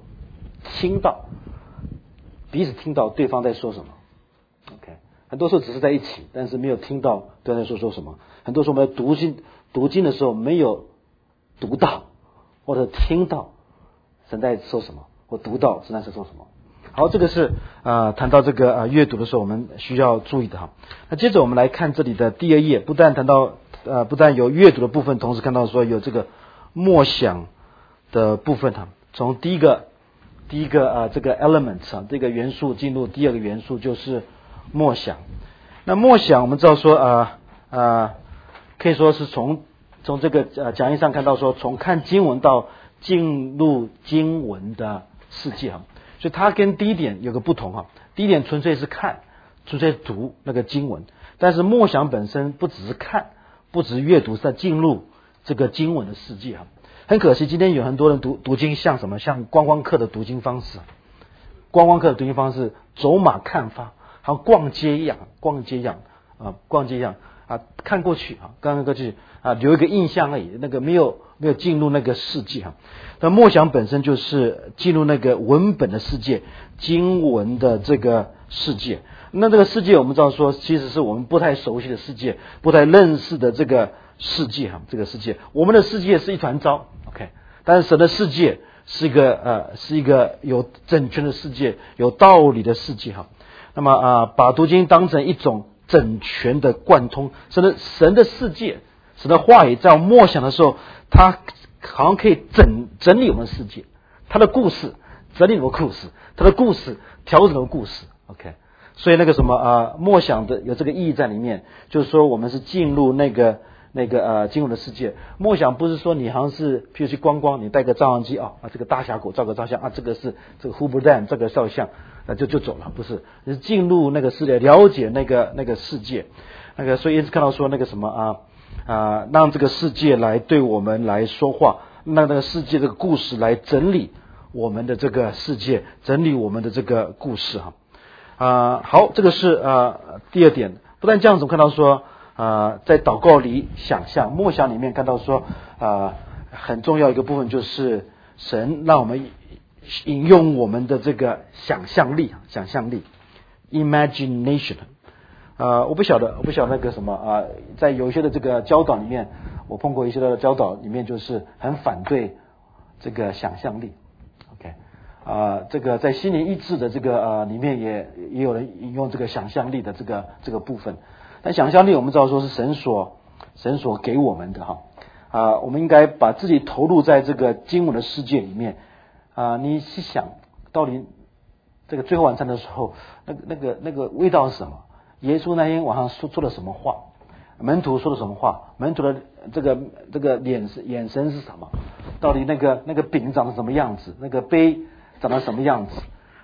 彼此听到对方在说什么。OK。很多时候只是在一起，但是没有听到对方在说什么。很多时候我们读经的时候没有读到或者听到神在说什么，或读到神在说什么。好，这个是谈到这个阅读的时候我们需要注意的那接着我们来看这里的第2页，不但有阅读的部分，同时看到说有这个默想的部分从第一个这个 element 这个元素进入第2个元素，就是默想。那默想我们知道说可以说是从这个讲义上看到说，从看经文到进入经文的世界所以它跟第1点有个不同第1点纯粹是看，纯粹读那个经文，但是默想本身不只是看，不只是阅读，是在进入这个经文的世界很可惜今天有很多人读经像什么，像观光客的读经方式，走马看花，好像逛街一样看过去看过去留一个印象而已，那个没有进入那个世界那默想本身就是进入那个文本的世界，经文的这个世界。那这个世界我们知道说，其实是我们不太熟悉的世界，不太认识的这个世界这个世界，我们的世界是一团糟 OK， 但是神的世界是一个有整全的世界，有道理的世界那么把读经当成一种整全的贯通，神的世界，神的话语在我默想的时候，它好像可以整理我们的世界，他的故事整理我们的故事，他的故事调整我们的故事 OK。 所以那个什么默想的有这个意义在里面，就是说我们是进入那个经文的世界。默想不是说你好像是譬如去观光，你带个照相机这个大峡谷照个照相这个是这个 Hoover Dam 这个照相就走了，不是，你是进入那个世界，了解那个世界所以一直看到说那个什么让这个世界来对我们来说话，让那个世界这个故事来整理我们的这个世界，整理我们的这个故事好，这个是第2点。不但这样子，我们看到说在祷告里想象，默想里面看到说很重要一个部分就是神让我们引用我们的这个想象力 imagination。我不晓得那个什么在有一些的这个教导里面，我碰过一些的教导里面就是很反对这个想象力 OK。这个在心灵医治的这个里面也有人引用这个想象力的这个部分。但想象力我们知道说是神所给我们的我们应该把自己投入在这个经文的世界里面你去想到底这个最后晚餐的时候那个味道是什么，耶稣那天晚上说了什么话，门徒说了什么话，门徒的这个眼神是什么，到底那个饼长得什么样子，那个杯长得什么样子，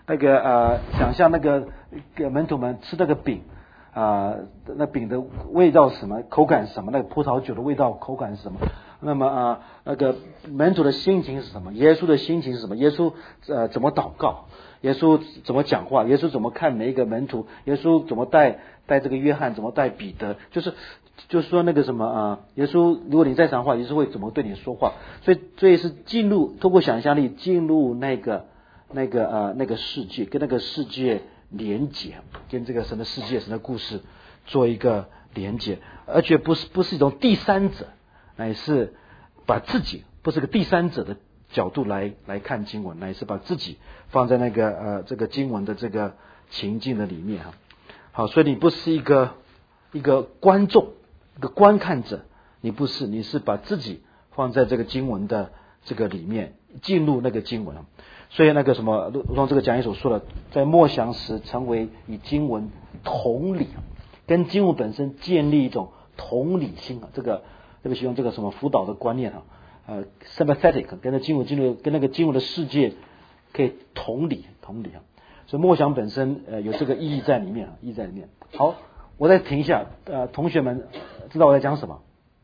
想象那个门徒们吃那个饼那饼的味道是什么，口感是什么，那个葡萄酒的味道口感是什么，那么那个门徒的心情是什么，耶稣的心情是什么，耶稣怎么祷告，耶稣怎么讲话，耶稣怎么看每一个门徒，耶稣怎么带这个约翰，怎么带彼得，就是说那个什么耶稣如果你在场的话，耶稣会怎么对你说话，所以是通过想象力进入那个世界，跟那个世界连结，跟这个神的世界、神的故事做一个连结，而且不是一种第三者，乃是把自己不是个第三者的角度来看经文，乃是把自己放在那个这个经文的这个情境的里面好，所以你不是一个观众，一个观看者，你是把自己放在这个经文的这个里面，进入那个经文。所以那个什么，如同这个讲义所说的，在默想时成为与经文同理，跟经文本身建立一种同理心这个使用这个什么辅导的观念sympathetic， 跟着经文进入跟那个经文的世界可以同理所以默想本身有这个意义在里面好，我再停一下，同学们知道我在讲什么？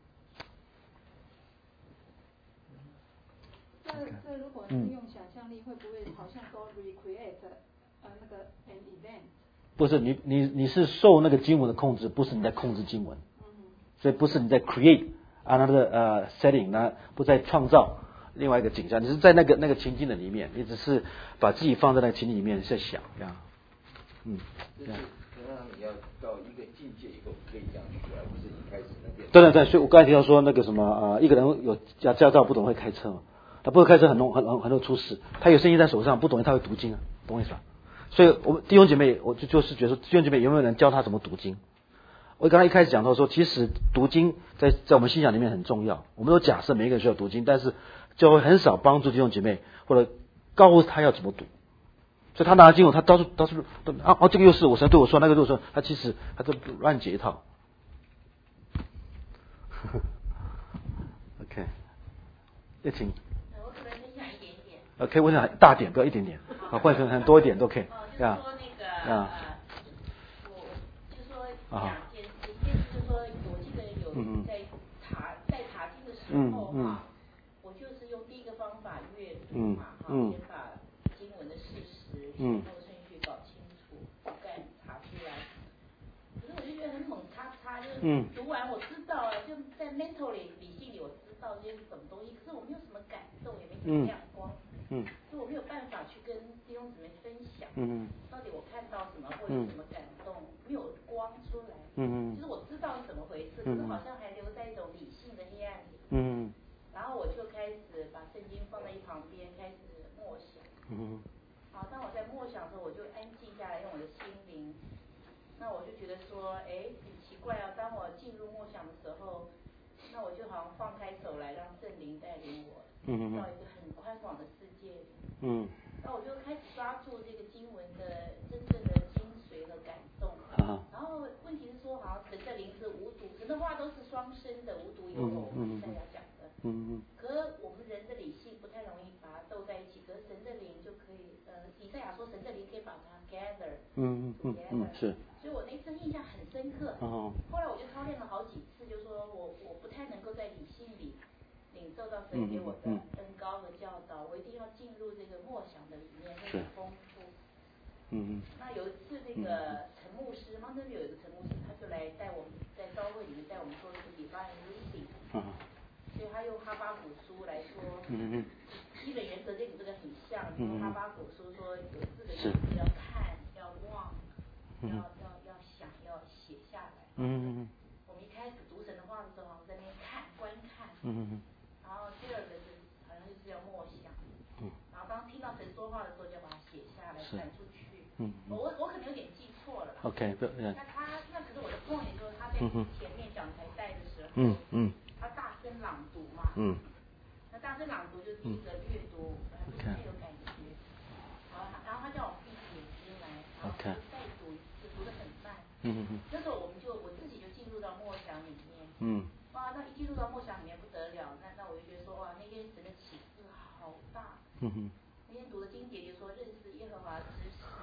这如果是用想象力，会不会好像说 recreate 那个 an event？ 不是，你是受那个经文的控制，不是你在控制经文。所以不是你在 create another setting 呢，不在创造另外一个景象，你是在那个情境的里面，你只是把自己放在那个情境里面在想这样。 就是你要到一个境界以后可以这样去，而不是一开始那边。 对，所以我刚才提到说那个什么一个人有驾照不懂会开车嘛，他不会开车很容易出事，他有圣经在手上不懂他会读经懂我意思吧？所以我们弟兄姐妹，我就是觉得说弟兄姐妹有没有人教他怎么读经？我刚才一开始讲到说，其实读经在我们信仰里面很重要。我们都假设每一个人需要读经，但是教会很少帮助弟兄姐妹或者告诉他要怎么读。所以他拿经文，他到处这个又是我神对我说，那个对我说，他其实他都乱解一套。OK， 叶晴。 我可能分享一点点。 可以分享大点，不要一点点。或者很多一点都可以。 就是说那个我就说两件事，一件事就是说，我记得有在查经的时候我就是用第一个方法阅读先把经文的事实前后顺序搞清楚，再查出来。可是我就觉得很猛叉，就是读完我知道就在 mental 理性里我知道这些是什么东西，可是我没有什么感动，也没什么亮光，所以我没有办法去跟弟兄姊妹分享，到底我看到什么或者什么感动，没有光出来，就是我知道是怎么回事，可是好像还留在一种理性的黑暗里，然后我就开始把圣经放在一旁边，开始默想，好，当我在默想的时候，我就安静下来，用我的心灵，那我就觉得说，很奇怪啊，当我进入默想的时候，那我就好像放开手来，让圣灵带领我到一个很宽广的世界里，那我就开始抓住这个经文的真正的精髓和感动，然后问题是说，好像神的灵是无毒，神的话都是双生的，无独有偶，大家讲的，可是我们人的理性不太容易把它斗在一起，可是神的灵就可以，以赛亚说神的灵可以把它 gather， 是， 所以我那次印象很深刻，后来我就操练了好几次，就说我不太能够在理性里领受到神给我的恩膏和教导，我一定要进入这个默想的里面，会很丰富。那有一次那个陈牧师，那边有一个陈牧师，他就来带我们在教会里面带我们做一个 divine reading，所以他用哈巴谷书来说，基本原则跟你这个很像，哈巴谷书说有4个原则，要看，要望，要想，要写下来。我们一开始读神的话的时候，好像在那边看观看，然后第二个是好像就是要默想，然后当听到神说话的时候，就要把它写下来传出去。我可能有点记错了。 OK， 那可是我的 point 就是他在前面讲台带的时候，他大声朗读嘛，那大声朗读就是第一个阅读，不是太有感觉。然后他叫我闭眼睛来，然后就再读一次，读得很慢。那时候我自己就进入到默想里面。哇，那一进入到默想里面不得了，那我就觉得说，哇，那天神的启示好大。那天读的经节就说认识耶和华之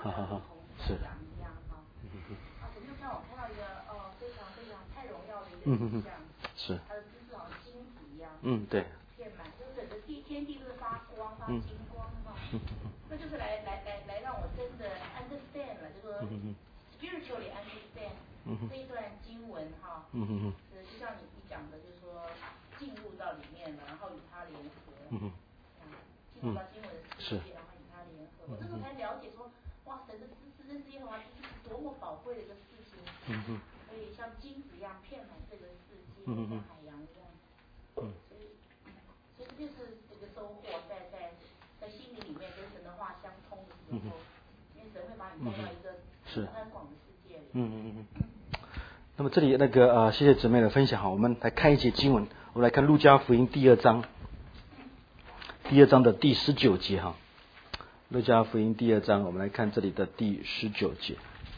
是。一样哈。我就看到一个非常非常太荣耀的一个形象。 是。 它的姿势好像金子一样。 对。 遍满，就是整个天地都是发光发金光哈。那就是来让我真的 understand 了，就说 spiritually understand 这一段经文哈。就像你讲的，就是说进入到里面了，然后与他联合。进入到经文的世界，然后与他联合。我这时候才了解说，哇，神的知识耶和华知识是多么宝贵的一个事情。所以像金子一样遍满这个世界，像海洋一样。所以这就是这个收获，在心里面跟神的话相通的时候，因为神会把你带到一个宽广的世界里。 那么这里谢谢姊妹的分享哈，我们来看一节经文，我们来看路加福音第2章的第19节哈。路加福音第2章，我们来看这里的第19节。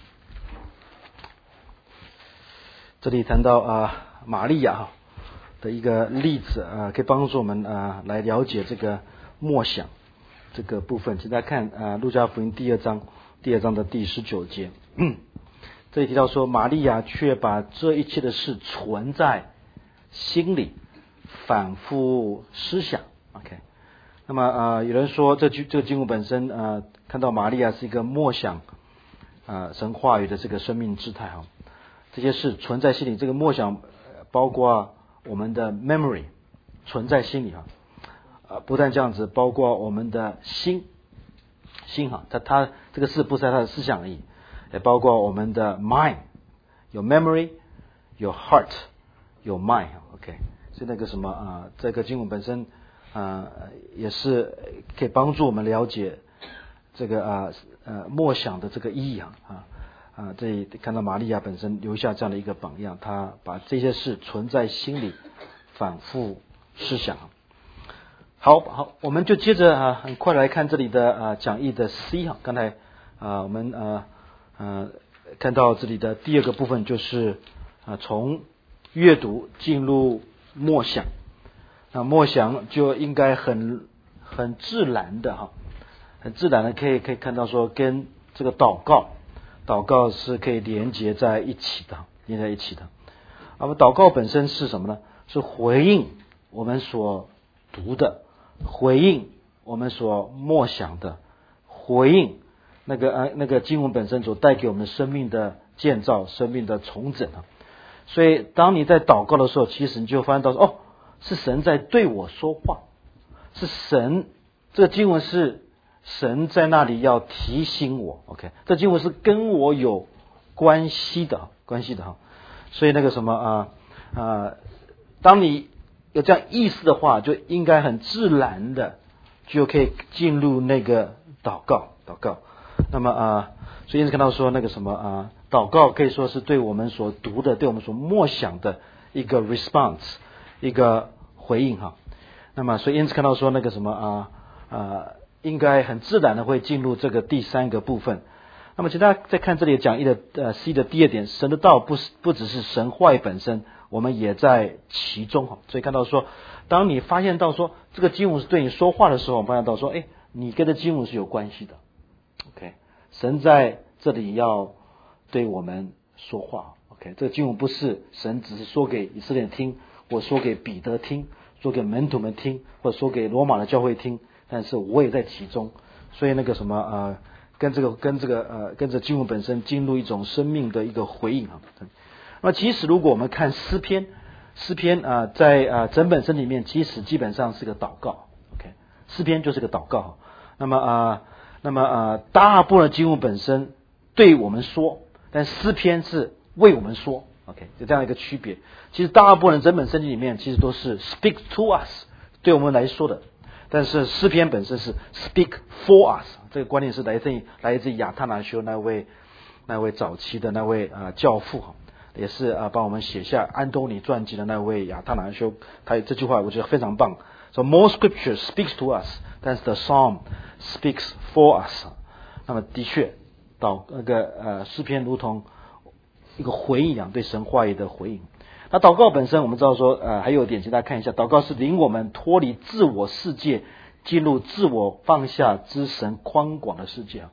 这里谈到玛利亚的一个例子可以帮助我们来了解这个默想这个部分。请大家看路加福音第2章的第19节。这里提到说，玛利亚却把这一切的事存在心里，反复思想。OK， 那么有人说这个经文本身看到玛利亚是一个默想神话语的这个生命姿态哈。这些事存在心里，这个默想包括我们的 memory 存在心里不但这样子，包括我们的心哈，它这个事不是他的思想而已。也包括我们的 mind， 有 memory， 有 heart， 有 mind。OK， 所以那个什么这个经文本身也是可以帮助我们了解这个默想的这个意义这里看到玛利亚本身留下这样的一个榜样，她把这些事存在心里，反复思想。好，我们就接着很快来看这里的讲义的 C 刚才我们看到这里的第2个部分就是从阅读进入默想。那默想就应该很自然的很自然的可以看到说跟这个祷告是可以连接在一起的。那么祷告本身是什么呢？是回应我们所读的，回应我们所默想的，回应那个经文本身所带给我们生命的建造、生命的重整所以当你在祷告的时候，其实你就发现到是神在对我说话，是神，这个经文是神在那里要提醒我。OK， 这经文是跟我有关系的所以那个什么当你有这样意思的话，就应该很自然的就可以进入那个祷告。那么所以因此看到说那个什么祷告可以说是对我们所读的、对我们所默想的一个 response， 一个回应那么所以因此看到说那个什么应该很自然的会进入这个第3个部分。那么请大家再看这里讲义的C 的第2点，神的道不只是神话语本身，我们也在其中所以看到说，当你发现到说这个经文是对你说话的时候，我们发现到说你跟这经文是有关系的。OK， 神在这里要对我们说话。OK， 这个经文不是神只是说给以色列人听，或说给彼得听，说给门徒们听，或者说给罗马的教会听，但是我也在其中。所以那个什么跟着经文本身进入一种生命的一个回应那么其实如果我们看诗篇在整本圣经里面，其实基本上是个祷告。OK， 诗篇就是个祷告。那么大部分的经文本身对我们说，但诗篇是为我们说。OK， 就这样一个区别。其实大部分的整本圣经里面其实都是 speak to us， 对我们来说的。但是诗篇本身是 speak for us， 这个观念是来自亚他拿修那位早期的那位教父也是帮我们写下安东尼传记的那位亚他拿修。他这句话我觉得非常棒。So more scripture speaks to us， 但是 the psalm speaks for us。那么的确，诗篇如同一个回应一样，对神话语的回应。那祷告本身我们知道说还有一点，请大家看一下，祷告是领我们脱离自我世界，进入自我放下之神宽广的世界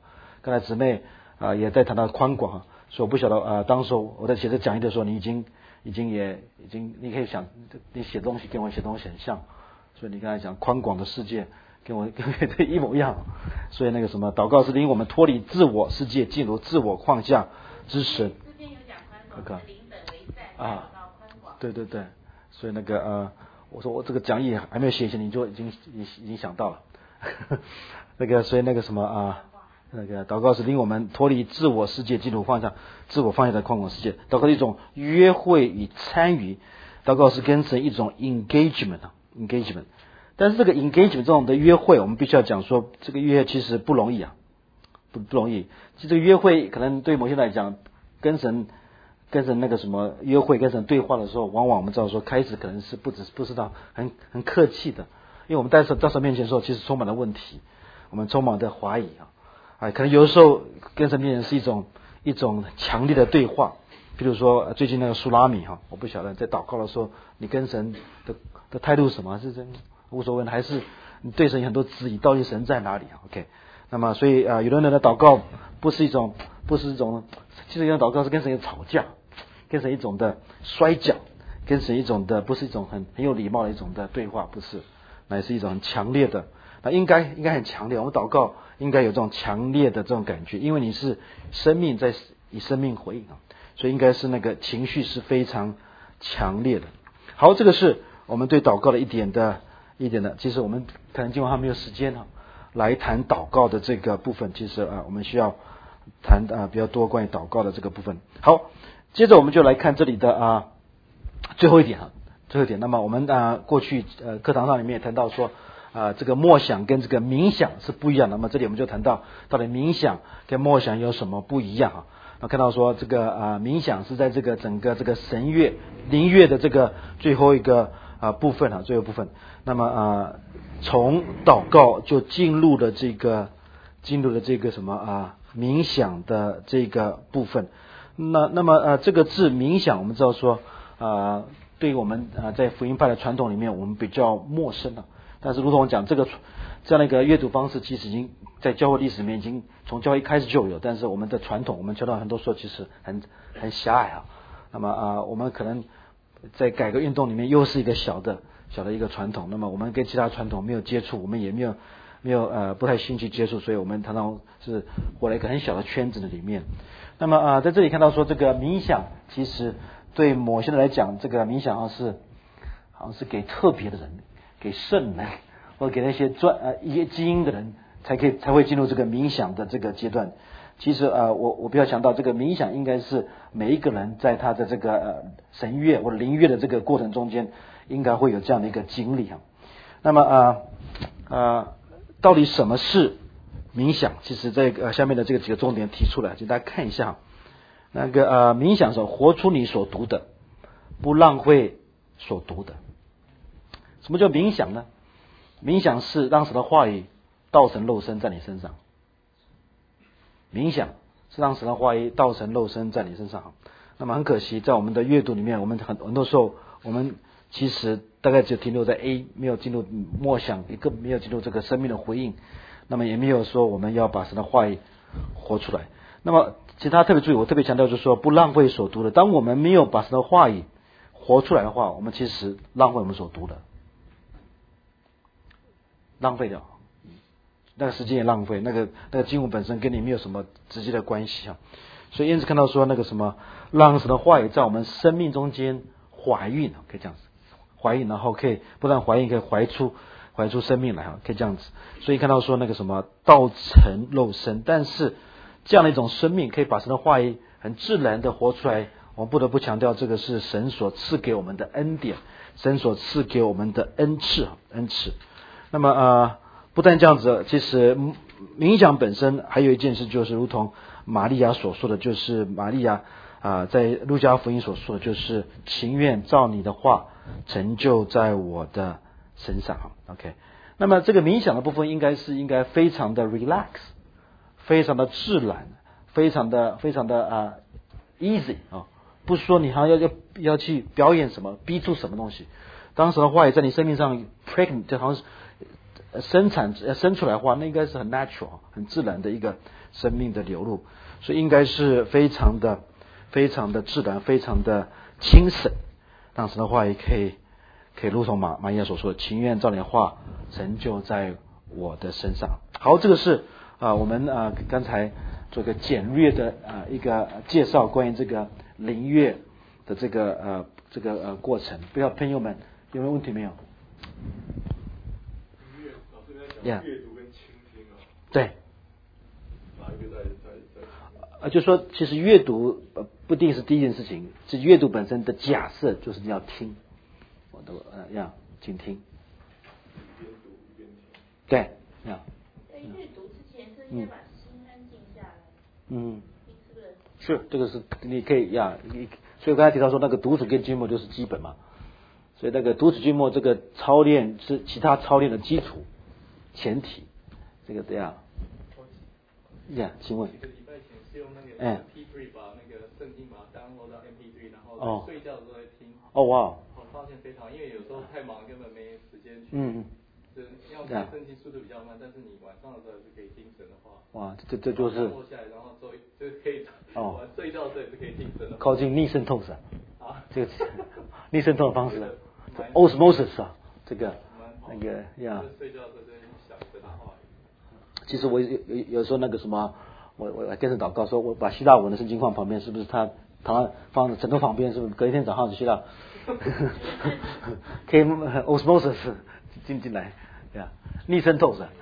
刚才姊妹也在谈到宽广所以我不晓得当时我在写这讲义的时候，你已经你可以想你写东西跟我写东西很像，所以你刚才讲宽广的世界跟我一模一样，所以那个什么祷告是令我们脱离自我世界，进入自我框架之神。 这边有讲宽广，邻本为善，宽广。对， 所以那个我说我这个讲义还没有写你就已经想到了，那个所以那个什么那个祷告是令我们脱离自我世界，进入自我放下的宽广世界。祷告是一种约会与参与，祷告是跟神一种 engagement。但是这个 engagement 这种的约会，我们必须要讲说，这个约会其实不容易不容易。其实这个约会可能对某些人来讲，跟神那个什么约会，跟神对话的时候，往往我们知道说，开始可能是不是到很客气的，因为我们到神面前的时候，其实充满了问题，我们充满着怀疑可能有的时候跟神面前是一种强烈的对话。比如说最近那个苏拉米我不晓得在祷告的时候，你跟神的态度是什么？是真无所谓，还是你对神有很多质疑，到底神在哪里？OK， 那么所以有的人的祷告不是一种，其实有的祷告是跟神有吵架，跟神一种的摔跤，跟神一种的不是一种很有礼貌的一种的对话，不是，乃是一种很强烈的。那应该很强烈，我们祷告应该有这种强烈的这种感觉，因为你是生命在以生命回应所以应该是那个情绪是非常强烈的。好，这个是我们对祷告的一点的，其实我们可能今晚还没有时间来谈祷告的这个部分，其实我们需要谈比较多关于祷告的这个部分。好，接着我们就来看这里的最后一点。那么我们过去课堂上里面也谈到说这个默想跟这个冥想是不一样的。那么这里我们就谈到底冥想跟默想有什么不一样那看到说这个冥想是在这个整个这个神乐灵乐的这个最后一个部分最后部分。那么从祷告就进入了这个什么冥想的这个部分。那么这个字冥想，我们知道说对于我们在福音派的传统里面，我们比较陌生但是如同我讲，这样的一个阅读方式，其实已经在教会历史里面已经从教会一开始就有，但是我们的传统，我们教导很多时候其实很狭隘那么我们可能在改革运动里面又是一个小的一个传统，那么我们跟其他传统没有接触，我们也没有不太兴趣接触，所以我们常常是活在一个很小的圈子的里面。那么在这里看到说这个冥想，其实对某些人来讲，这个冥想好像是给特别的人，给圣人，或者给那些一些基因的人才会进入这个冥想的这个阶段。其实我比较强调，这个冥想应该是每一个人在他的这个神悦或者灵悦的这个过程中间，应该会有这样的一个经历那么到底什么是冥想？其实在下面的这个几个重点提出来，请大家看一下那个冥想是活出你所读的，不浪费所读的。什么叫冥想呢？冥想是让神的话语道成肉身在你身上。冥想是让神的话语道成肉身在你身上。那么很可惜，在我们的阅读里面，我们很多时候我们其实大概只停留在 A， 没有进入默想，也更没有进入这个生命的回应，那么也没有说我们要把神的话语活出来。那么其他特别注意，我特别强调就是说不浪费所读的。当我们没有把神的话语活出来的话，我们其实浪费我们所读的，浪费掉那个时间也浪费，那个经文本身跟你没有什么直接的关系所以因此看到说那个什么，让神的话语在我们生命中间怀孕，可以这样子怀孕，然后可以不但怀孕，可以怀出生命来可以这样子。所以看到说那个什么道成肉身，但是这样的一种生命可以把神的话语很自然的活出来，我们不得不强调，这个是神所赐给我们的恩典，神所赐给我们的恩赐。那么不但这样子，其实冥想本身还有一件事，就是如同玛利亚所说的，就是玛利亚在路加福音所说的，就是情愿照你的话成就在我的身上。OK， 那么这个冥想的部分应该非常的 relax， 非常的自然，非常的easy 不是说你好像要去表演什么，逼出什么东西。当时的话也在你生命上 pregnant， 就好像是生出来的话，那应该是很 natural 很自然的一个生命的流露，所以应该是非常的自然，非常的轻省，让神的话也可以如同马利亚所说的，情愿照你的话成就在我的身上。好，这个是我们刚才做个简略的一个介绍，关于这个灵乐的这个过程。不要朋友们有没有问题没有？ 老师在讲阅读跟倾听啊。 对。 哪一个在？ 就说其实阅读不一定是第一件事情，是阅读本身的假设就是你要听，我都请听。 一边读一边听。 对， 在阅读之前是应该把心安静下来。是不是？ 是，这个是你可以所以我刚才提到说那个读书跟静默就是基本嘛，所以那个读书静默这个操练是其他操练的基础前提，这个请问。 几个礼拜前是用那个 MP3 把那个圣经把它 download 到 MP3， 然后睡觉的时候在听。 哇！ 我发现非常，因为有时候太忙根本没时间去。要看圣经速度比较慢，但是你晚上的时候是可以听神的话。 哇，这就是坐下来，然后就可以睡觉的时候也是可以听神的话。 靠近逆渗透是啊，这个逆渗透的方式，osmosis 啊，这个那个睡觉的时候在想神的话。 其实我有时候那个什么，我跟神祷告说，我把希腊文的圣经放旁边，是不是他放枕头旁边，是不是隔一天早上就希腊可以 osmosis 进来，逆渗透是，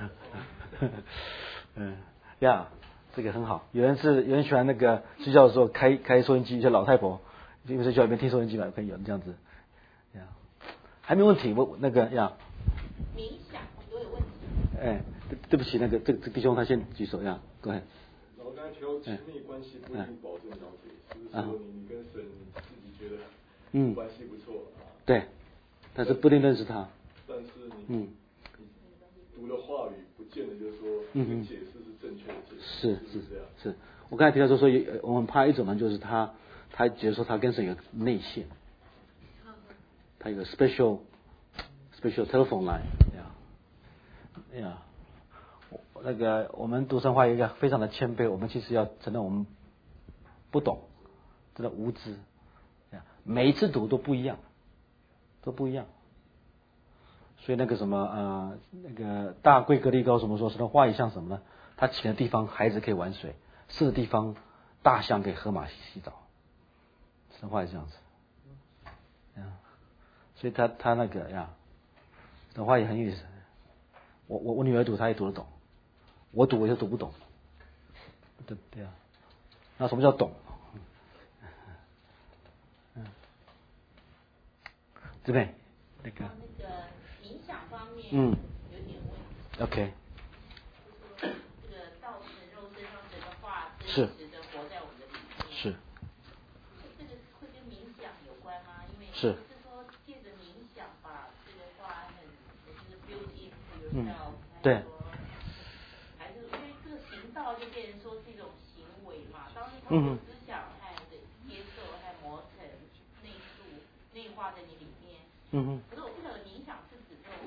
这个很好。有人喜欢那个睡觉的时候开收音机，一些老太婆因为睡觉里面听收音机嘛，可以有人这样子，还没问题，我那个冥想我有问题。 对不起，那个这弟兄他先举手各位。 然后刚才提到亲密关系不一定保证了解，是不是说你跟神自己觉得关系不错对，但是不一定认识他。 但是你读的话语不见得就是说解释是正确的解释。 是，我刚才提到说我们怕一种人就是他觉得说他跟神有内线，他有个 special telephone line，那个我们读神话有一个非常的谦卑，我们其实要承认我们不懂，真的无知，每一次读都不一样，所以那个什么那个大贵格力高什么说神的话语像什么呢？他起的地方孩子可以玩水，是的地方大象可以喝马洗澡，神话是这样子，所以他那个神话也很有意思。我女儿读她也读得懂，我读我就读不懂，对那什么叫懂？这边那个冥想方面有点问题。 OK。 这个道成肉身上神的话真实的活在我们的里面。 是。 这个会跟冥想有关吗？因为是说借着冥想把这个话就是 build into yourself。 对。 还是因为这个行道就变成说是一种行为嘛，当时他们思想和接受和磨成内化在你里面。可是我不晓得冥想是指这种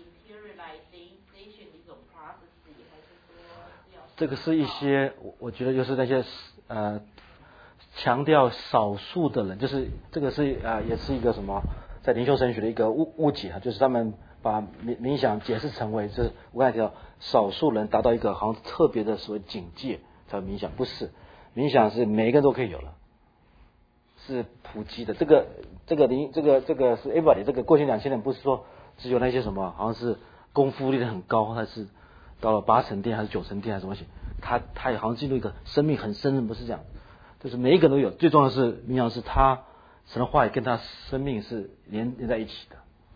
interiorization 的一种 process， 还是说这个是一些我觉得就是那些强调少数的人，就是这个是也是一个什么在灵修神学的一个误解，就是他们把冥想解释成为就是我刚才提到少数人达到一个好像特别的所谓境界才冥想，不是，冥想是每一个人都可以有了，是普及的。这个是 everybody， 这个过去2000年不是说只有那些什么好像是功夫练得很高，还是到了8层殿还是9层殿还是什么东西，他也好像进入一个生命很深的，不是这样，就是每一个人都有。最重要的是冥想是他神的话语跟他生命是连在一起的。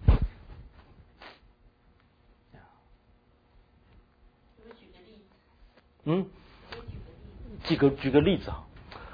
举个例子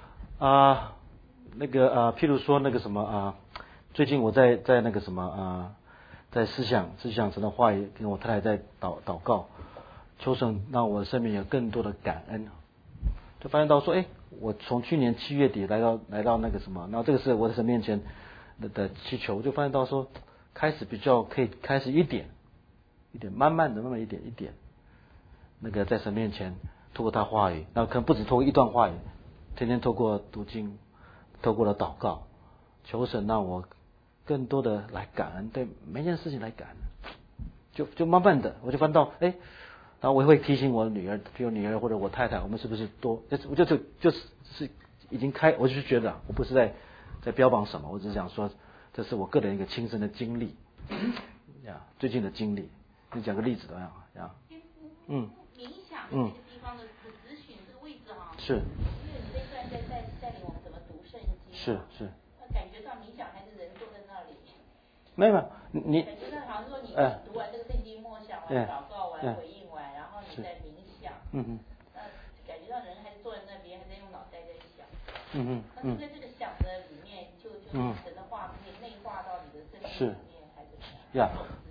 那个譬如说那个什么最近我在那个什么在思想神的话语，跟我太太在祷告，求神让我的生命有更多的感恩，就发现到说我从去年7月底来到那个什么，然后这个是我在神面前的祈求，就发现到说开始比较可以开始一点慢慢的一点那个在神面前透过他话语，那可能不止透过一段话语，天天透过读经，透过了祷告，求神让我更多的来感恩，对每件事情来感恩，就慢慢的我就翻到然后我会提醒我的女儿，比如女儿或者我太太，我们是不是多，我就是已经我就是觉得我不是在标榜什么，我只是想说这是我个人一个亲身的经历呀，最近的经历，你讲个例子怎么样呀？ 冥想这个地方的咨询这个位置是，因为你这段在带领我们怎么读圣经， 是， 感觉到冥想还是人坐在那里， 没有你感觉到好像说你读完这个圣经默想完祷告完回应完，然后你在冥想，那感觉到人还是坐在那边，还在用脑袋在想，那就在这个想的里面，就神的话可以内化到你的生命里面，还是怎么样？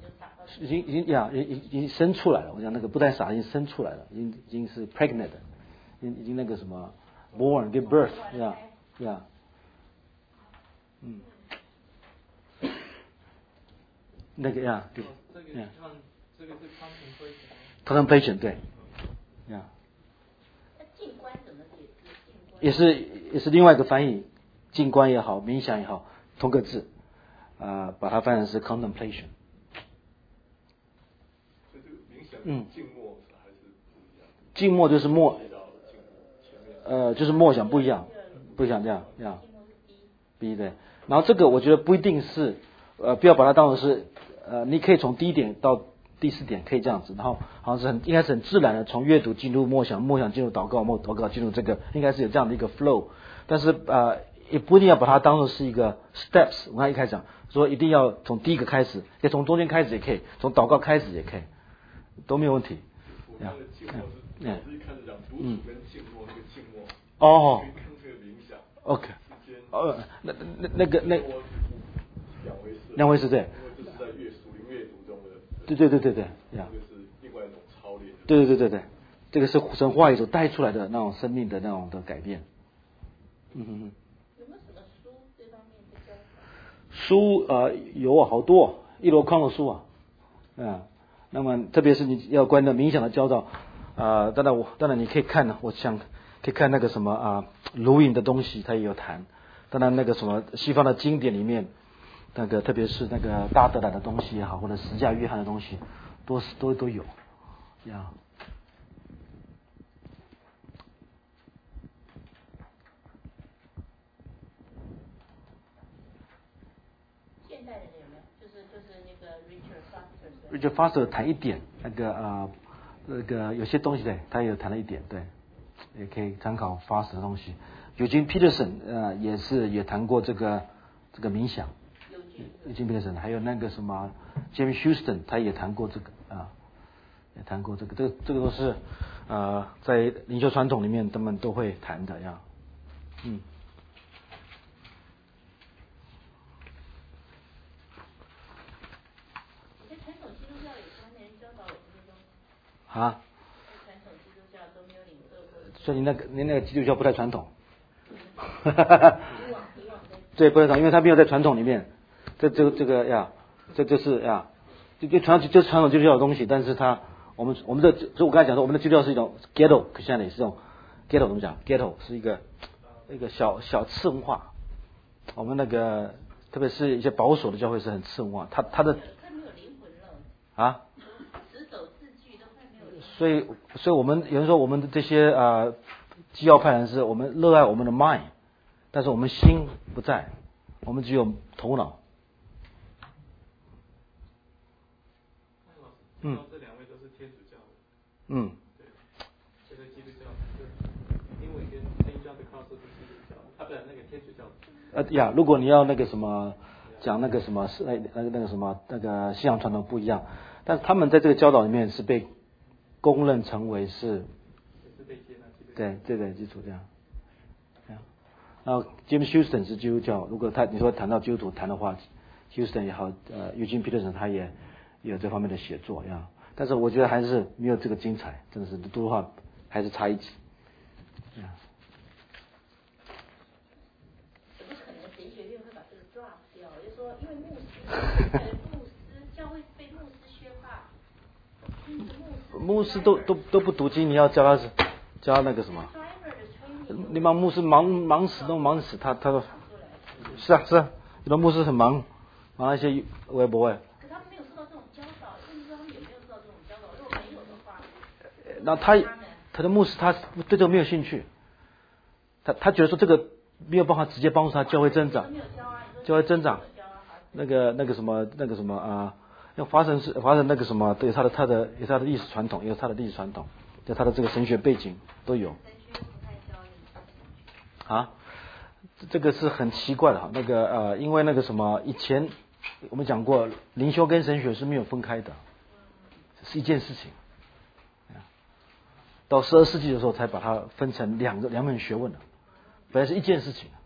已经生出来了。我讲那个不但傻，已经生出来了，已经是 pregnant， 已经那个什么 born give birth， 那个对， 这个是 contemplation， 对， 那静观怎么解释？ 也是另外一个翻译，静观也好，冥想也好，同个字，把它翻成是 contemplation。 静默还是不一样。 静默就是就是默想不一样这样。B 对，然后这个我觉得不一定是不要把它当成是你可以从第一点到第4点可以这样子，然后好像是应该是很自然的从阅读进入默想，默想进入祷告，祷告进入这个，应该是有这样的一个 flow， 但是也不一定要把它当成是一个 steps。我刚才一开始讲说一定要从第一个开始，也从中间开始也可以，从祷告开始也可以。都没有问题。 我那个静默是一开始讲独处跟静默那个静默，跟这个冥想 ，OK， 两回事对。 因为这是在属灵阅读中的。 对， 这个是另外一种操练。 对，这个是神话语所带出来的那种生命的那种的改变。 有没有什么书这方面的教材？ 书有好多一箩筐的书那么特别是你要关的冥想的教导当然你可以看呢，我想可以看那个什么录影的东西，它也有谈。当然那个什么西方的经典里面，那个特别是那个大德兰的东西也好，或者十架约翰的东西，都有呀。 现代人有没有？就是那个 Richard Foster 谈一点，那个有些东西对，他也有谈了一点，对，也可以参考 Foster 的东西。Eugene Peterson 也谈过这个冥想。Eugene Peterson 还有那个什么 James Houston 他也谈过这个也谈过这个都是在灵修传统里面他们都会谈的呀。 传统基督教都没有领受过。 所以你那个基督教不太传统。对，不太传统，因为他没有在传统里面。这个呀，这就是呀，就传统基督教的东西，但是我们这我刚才讲说，我们的基督教是一种 ghetto， 现在也是这种 ghetto 怎么讲 ？ghetto 是一个小次文化。我们那个特别是一些保守的教会是很次文化，它的没有灵魂了只走字句都快没有灵魂。 所以我们有人说我们的这些基要派人是我们热爱我们的 mind， 但是我们心不在，我们只有头脑。 这两位都是天主教的。对，这个基督教英文跟天主教的靠是基督教，不然那个天主教。 如果你要那个什么讲那个什么那个什么那个信仰传统不一样，但是他们在这个教导里面是被公认成为是被接纳对基督这样。然后 James Houston 是基督教，如果你说谈到基督徒谈的话 ，Houston 也好，Eugene Peterson 他也有这方面的写作呀。但是我觉得还是没有这个精彩，真的是读的话还是差一级。 怎么可能神学院会把这个 drop 掉？就是说，因为牧师教会被牧师削化， 牧师都不读经，你要教教那个什么，那帮牧师忙死都忙死，他说是啊，有的牧师很忙那些微博哎。 可他们没有受到这种教导，甚至他们也没有受到这种教导。如果没有的话， 那他的牧师他对这个没有兴趣，他觉得说这个没有办法直接帮助他教会增长，教会增长。那个什么啊，要华人那个什么，对他的有他的历史传统，有他的历史传统，有他的这个神学背景都有。啊，这个是很奇怪的哈。那个因为那个什么，以前我们讲过，灵修跟神学是没有分开的，是一件事情。到12世纪的时候才把它分成两门学问的，本来是一件事情。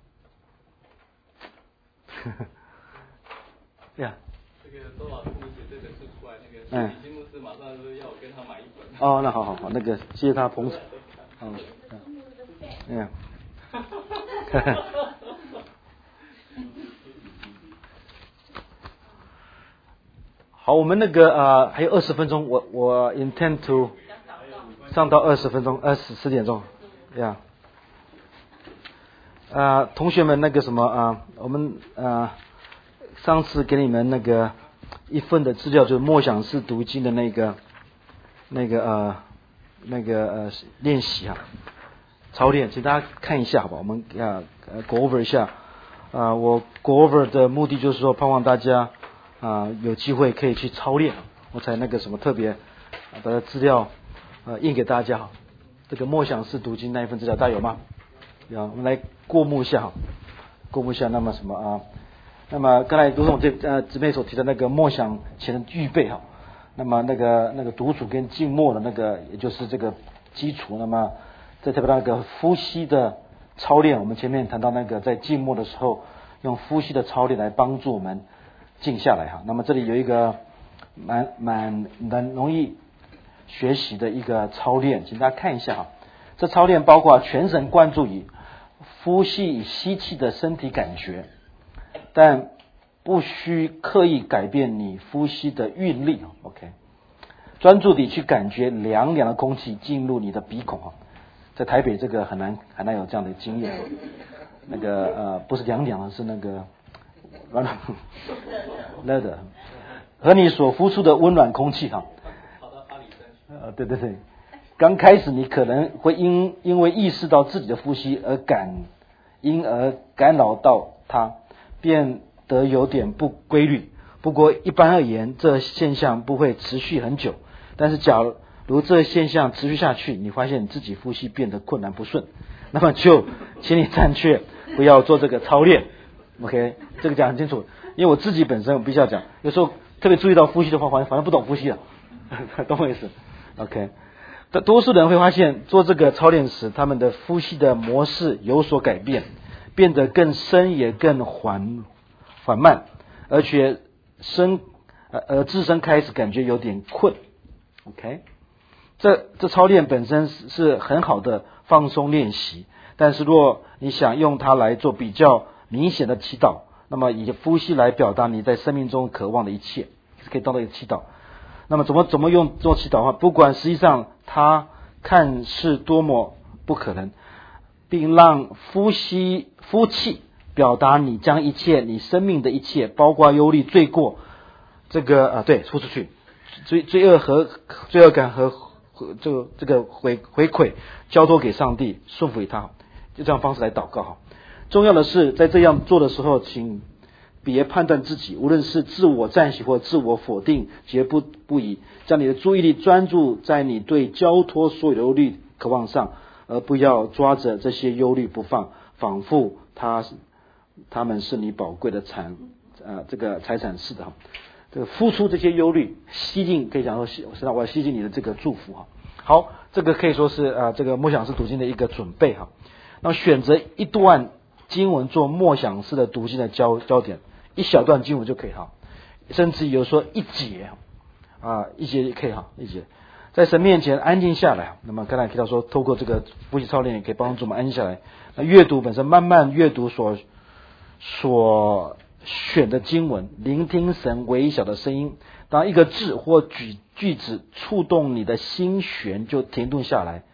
呀，这个周老师你写这本书出来，那个李金牧师马上说要我跟他买一本。 哦，那好，那个谢谢他捧场。好，我们那个还有20分钟，我 intend to 上到20分钟，4点钟，呀。同学们那个什么我们上次给你们那个一份的资料，就是默想式读经的那个练习操练，请大家看一下好吧？我们go over 一下。我 go over 的目的就是说，盼望大家有机会可以去操练，我才那个什么特别把资料印给大家。这个默想式读经那一份资料大家有吗？有，我们来过目一下。那么什么那么刚才如同这边所提的那个默想前的预备那么那个独处跟静默的那个，也就是这个基础。那么再特别那个呼吸的操练，我们前面谈到那个在静默的时候，用呼吸的操练来帮助我们静下来那么这里有一个蛮容易学习的一个操练，请大家看一下这操练包括全神贯注于呼吸与吸气的身体感觉，但不需刻意改变你呼吸的韵律。OK， 专注地去感觉凉凉的空气进入你的鼻孔在台北这个很难有这样的经验。那个不是凉凉的，是那个热的，和你所呼出的温暖空气对，刚开始你可能会因为意识到自己的呼吸因而干扰到它，变得有点不规律。不过一般而言，这现象不会持续很久。但是假如这现象持续下去，你发现你自己呼吸变得困难不顺，那么就请你暂却，不要做这个操练。OK， 这个讲很清楚。因为我自己本身我必须要讲，有时候特别注意到呼吸的话，反正不懂呼吸了，懂我意思 ？OK， 多数人会发现做这个操练时，他们的呼吸的模式有所改变，变得更深也更缓慢，而且自身开始感觉有点困。OK， 这操练本身是很好的放松练习，但是若你想用它来做比较明显的祈祷，那么以呼吸来表达你在生命中渴望的一切，是可以当做一个祈祷。那么怎么用做祈祷的话，不管实际上它看似多么不可能，并让呼气表达你将一切你生命的一切，包括忧虑、罪过，这个呼出去，罪恶感和这个回馈交托给上帝，顺服于他，就这样方式来祷告重要的是在这样做的时候，请别判断自己，无论是自我赞许或自我否定，绝不以将你的注意力专注在你对交托所有的忧虑渴望上，而不要抓着这些忧虑不放，仿佛他们是你宝贵的这个财产似的这个付出这些忧虑，吸进，可以讲说我要吸进你的这个祝福好，这个可以说是这个默想式读经的一个准备那么选择一段经文做默想式的读经的焦点，一小段经文就可以甚至有说一节一节也可以一节，在神面前安静下来。那么刚才提到说，透过这个呼吸操练也可以帮助我们安静下来。那阅读本身，慢慢阅读所选的经文，聆听神微小的声音。当一个字或句子触动你的心弦，就停顿下来，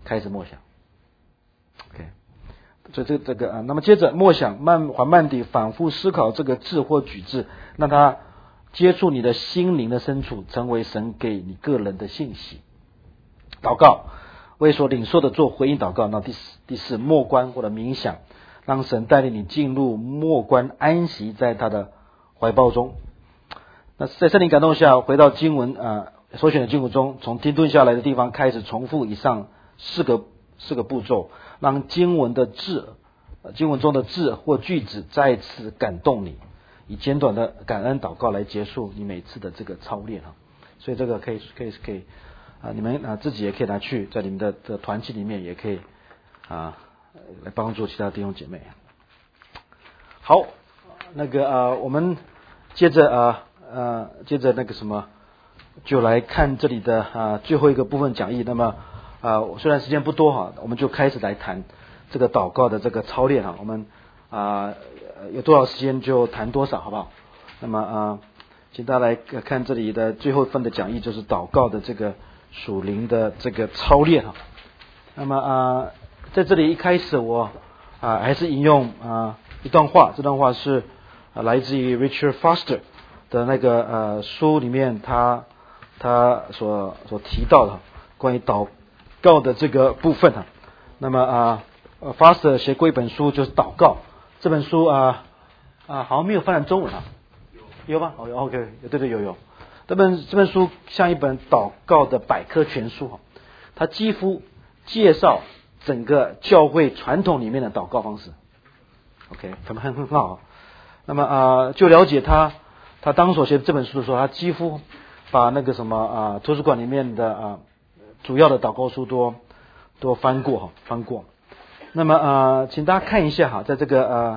开始默想。OK， 所以这个那么接着默想，缓慢地反复思考这个字或句子，让它接触你的心灵的深处，成为神给你个人的信息。祷告，为所领受的做回应祷告。那第四，默观或者冥想，让神带领你进入默观，安息在他的怀抱中。那在圣灵感动下，回到经文所选的经文中，从停顿下来的地方开始重复以上四个步骤，让经文中的字或句子再次感动你，以简短的感恩祷告来结束你每次的这个操练。所以这个可以你们自己也可以拿去在你们的团契里面，也可以来帮助其他弟兄姐妹。好，那个我们接着那个什么，就来看这里的最后一个部分讲义。那么虽然时间不多我们就开始来谈这个祷告的这个操练我们有多少时间就谈多少，好不好？那么请大家来看这里的最后一份的讲义，就是祷告的这个属灵的这个操练那么在这里一开始我还是引用一段话，这段话是来自于 Richard Foster 的那个书里面他所提到的关于祷告的这个部分那么Foster 写过一本书，就是祷告。这本书好像没有翻成中文有吗？OK， 对，有。这本书像一本祷告的百科全书它几乎介绍整个教会传统里面的祷告方式。OK， 很好。那么就了解他当所写这本书的时候，他几乎把那个什么图书馆里面的主要的祷告书都翻过。那么请大家看一下在这个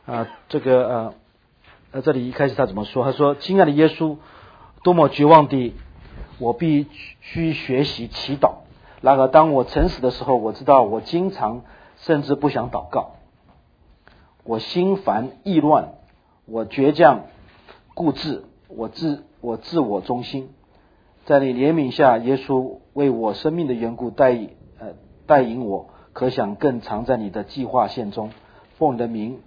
这里一开始他怎么说？他说：“亲爱的耶稣，多么绝望地，我必须学习祈祷。然而当我诚实的时候，我知道我经常甚至不想祷告。我心烦意乱，我倔强固执，我自我中心。在你怜悯下，耶稣为我生命的缘故带引我，可想更常在你的计划线中。奉你的名，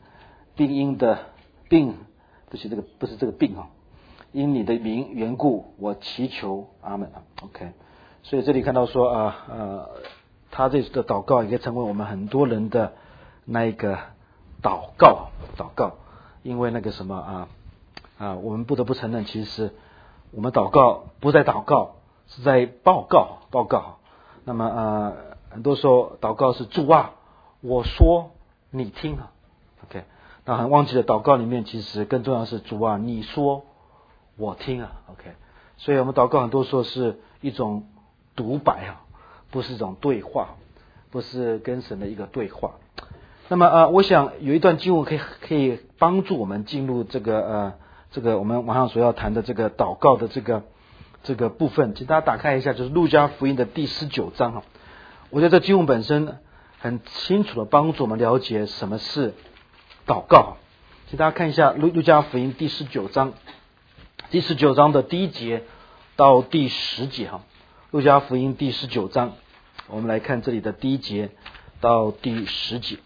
不是这个病因你的名缘故，我祈求阿们。OK， 所以这里看到说他这次的祷告也可以成为我们很多人的那一个祷告，因为那个什么我们不得不承认，其实我们祷告不在祷告，是在报告。那么很多时候祷告是主我说你听OK， 那很忘记了祷告里面其实更重要的是主你说我听OK， 所以我们祷告很多时候是一种独白不是一种对话，不是跟神的一个对话。那么我想有一段经文可以帮助我们进入这个我们晚上所要谈的这个祷告的这个部分，请大家打开一下，就是路加福音的第19章我觉得这经文本身很清楚的帮助我们了解什么是祷告。请大家看一下路加福音第19章的第1节到第10节路加福音第19章，我们来看这里的第1节到第10节。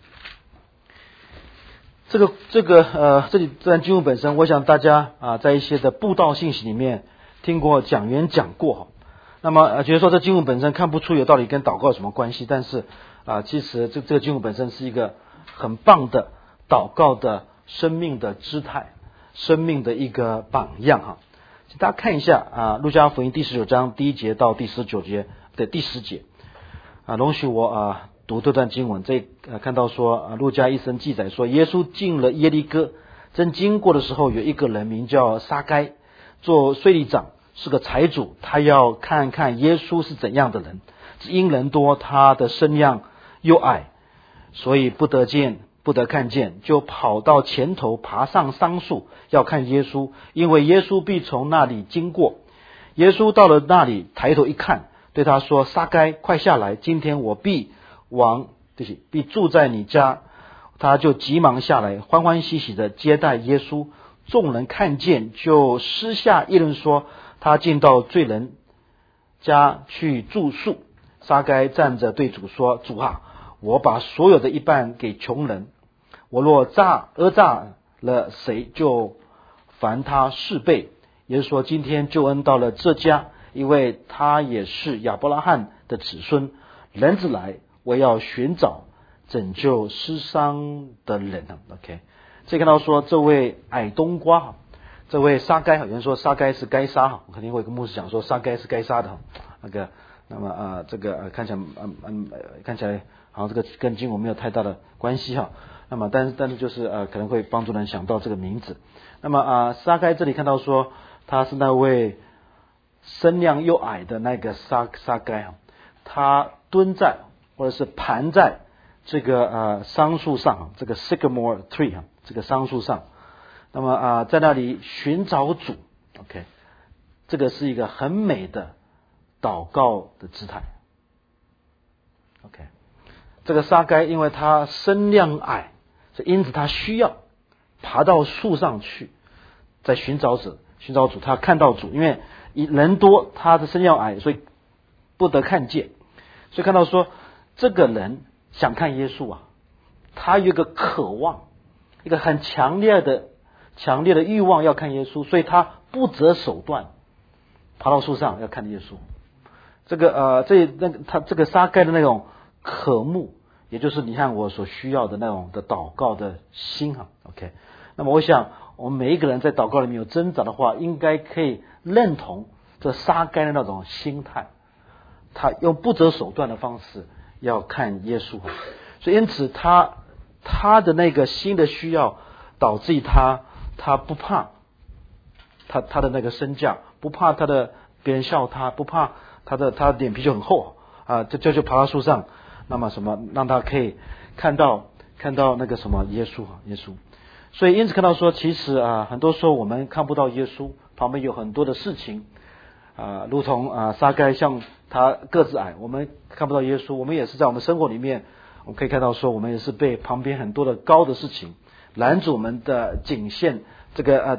这里这段经文本身，我想大家在一些的布道信息里面听过讲员讲过那么觉得说这经文本身看不出有到底跟祷告有什么关系，但是其实这个经文本身是一个很棒的祷告的生命的姿态，生命的一个榜样请大家看一下路加福音第19章第1节到第19节的第10节容许我读这段经文。看到说路加一生记载说，耶稣进了耶利哥，正经过的时候，有一个人名叫撒该，做税吏长，是个财主，他要看看耶稣是怎样的人，因人多，他的身量又矮，所以不得看见，就跑到前头，爬上桑树，要看耶稣，因为耶稣必从那里经过。耶稣到了那里，抬头一看，对他说：撒该，快下来，今天我必住在你家。他就急忙下来，欢欢喜喜的接待耶稣。众人看见，就私下议论说，他进到罪人家去住宿。 撒该站着对主说：主啊，我把所有的一半给穷人，我若赊了谁，就还他4倍。也就是说，今天救恩到了这家，因为他也是亚伯拉罕的子孙。人子来，我要寻找拯救失丧的人。OK， 这看到说这位矮冬瓜，这位撒该，有人说撒该是该杀，我肯定会跟牧师讲说撒该是该杀的那个。那么这个看起来好像这个跟经文没有太大的关系哈。那么但是就是可能会帮助人想到这个名字。那么撒该这里看到说他是那位身量又矮的那个撒该，他蹲在或者是盘在这个桑树上，这个 sycamore tree 这个桑树上。那么在那里寻找主。OK， 这个是一个很美的祷告的姿态。OK， 这个撒该因为他身量矮，所以因此他需要爬到树上去，在寻找主，他看到主，因为人多，他的身量矮，所以不得看见。所以看到说这个人想看耶稣他有一个渴望，一个很强烈的欲望要看耶稣，所以他不择手段爬到树上要看耶稣。这个他这个撒该的那种渴慕，也就是你看我所需要的那种的祷告的心OK， 那么我想我们每一个人在祷告里面有挣扎的话，应该可以认同这撒该的那种心态，他用不择手段的方式要看耶稣。所以因此他的那个心的需要，导致他不怕他的那个身价，不怕他的别人笑他，不怕他的脸皮就很厚就爬到树上，那么什么让他可以看到那个什么耶稣。所以因此看到说，其实很多时候我们看不到耶稣，旁边有很多的事情如同撒该像他个子矮，我们看不到耶稣。我们也是在我们生活里面，我们可以看到说，我们也是被旁边很多的高的事情拦住我们的颈线，这个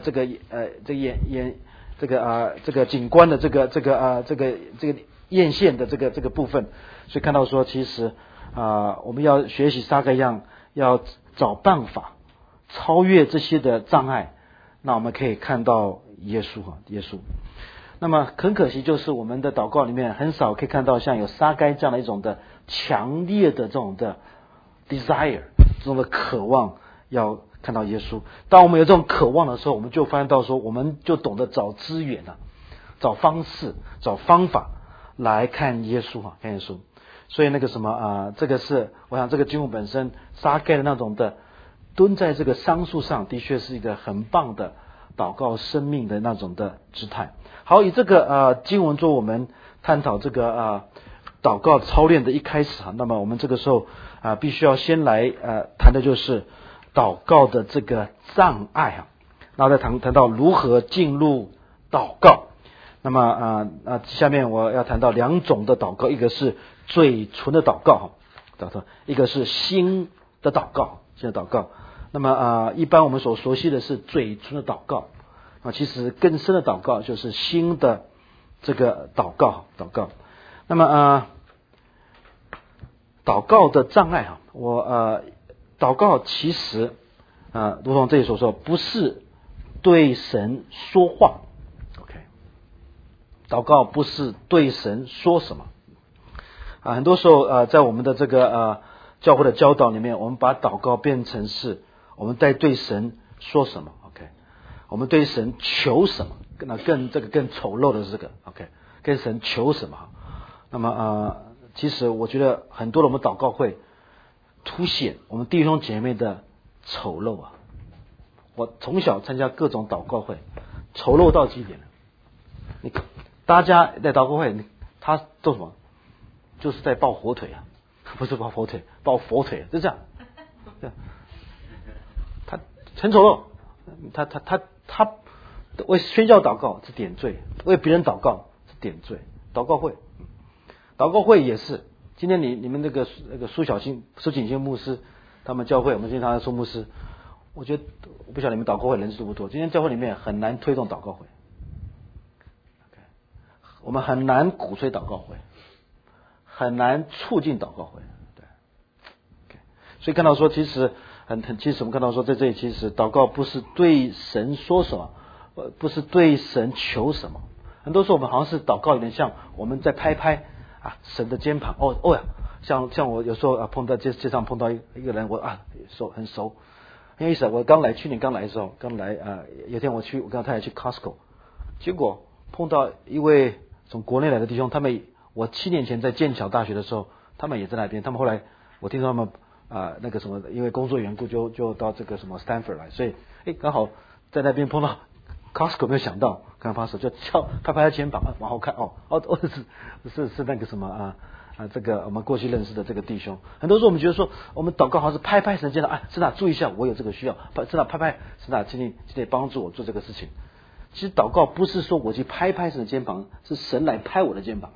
景观的这个艳羡的这个部分。所以看到说，其实我们要学习撒该一样，要找办法超越这些的障碍，那我们可以看到耶稣。那么很可惜，就是我们的祷告里面很少可以看到像有撒该这样的一种的强烈的这种的 desire， 这种的渴望要看到耶稣。当我们有这种渴望的时候，我们就发现到说，我们就懂得找资源找方式，找方法来看耶稣看耶稣。所以那个什么这个是我想这个经文本身撒该的那种的蹲在这个桑树上，的确是一个很棒的祷告生命的那种的姿态。好，以这个经文做我们探讨这个祷告操练的一开始那么我们这个时候必须要先来谈的就是祷告的这个障碍然后再谈到如何进入祷告。那么下面我要谈到2种的祷告，一个是嘴唇的祷告一个是心的祷告。那么一般我们所熟悉的是嘴唇的祷告其实更深的祷告就是心的这个祷告。那么祷告的障碍祷告其实如同这里所说，不是对神说话。OK， 祷告不是对神说什么很多时候在我们的这个教会的教导里面，我们把祷告变成是我们在对神说什么。OK， 我们对神求什么，那更丑陋的是这个 OK， 跟神求什么。那么其实我觉得很多的我们祷告会凸显我们弟兄姐妹的丑陋我从小参加各种祷告会，丑陋到极点了。大家在祷告会他做什么？就是在抱火腿不是抱火腿，抱佛腿，就这样。他很丑陋，他为宣教祷告是点缀，为别人祷告是点缀。祷告会也是。今天你们那个苏锦兴牧师他们教会，我们经常说牧师，我觉得我不晓得你们祷告会人数多不多，今天教会里面很难推动祷告会。我们很难鼓吹祷告会， 很难促进祷告会。对 ，OK， 所以看到说，其实其实我们看到说，在这里其实祷告不是对神说什么，不是对神求什么。很多时候我们好像是祷告有点像我们在拍神的肩膀。哦呀，像我有时候碰到街上碰到一个人，我很熟，很有意思。我去年刚来的时候，有天我跟我太太去 Costco， 结果碰到一位从国内来的弟兄，我7年前在剑桥大学的时候，他们也在那边。他们后来我听说他们因为工作缘故就到这个什么 Stanford 来，所以刚好在那边碰到 Costco， 没有想到，看他手就拍他肩膀，往后看，是那个什么这个我们过去认识的这个弟兄。很多时候我们觉得说，我们祷告好像是拍神肩膀，神啊，注意一下，我有这个需要，神啊，神啊，请你帮助我做这个事情。其实祷告不是说我去拍神的肩膀，是神来拍我的肩膀。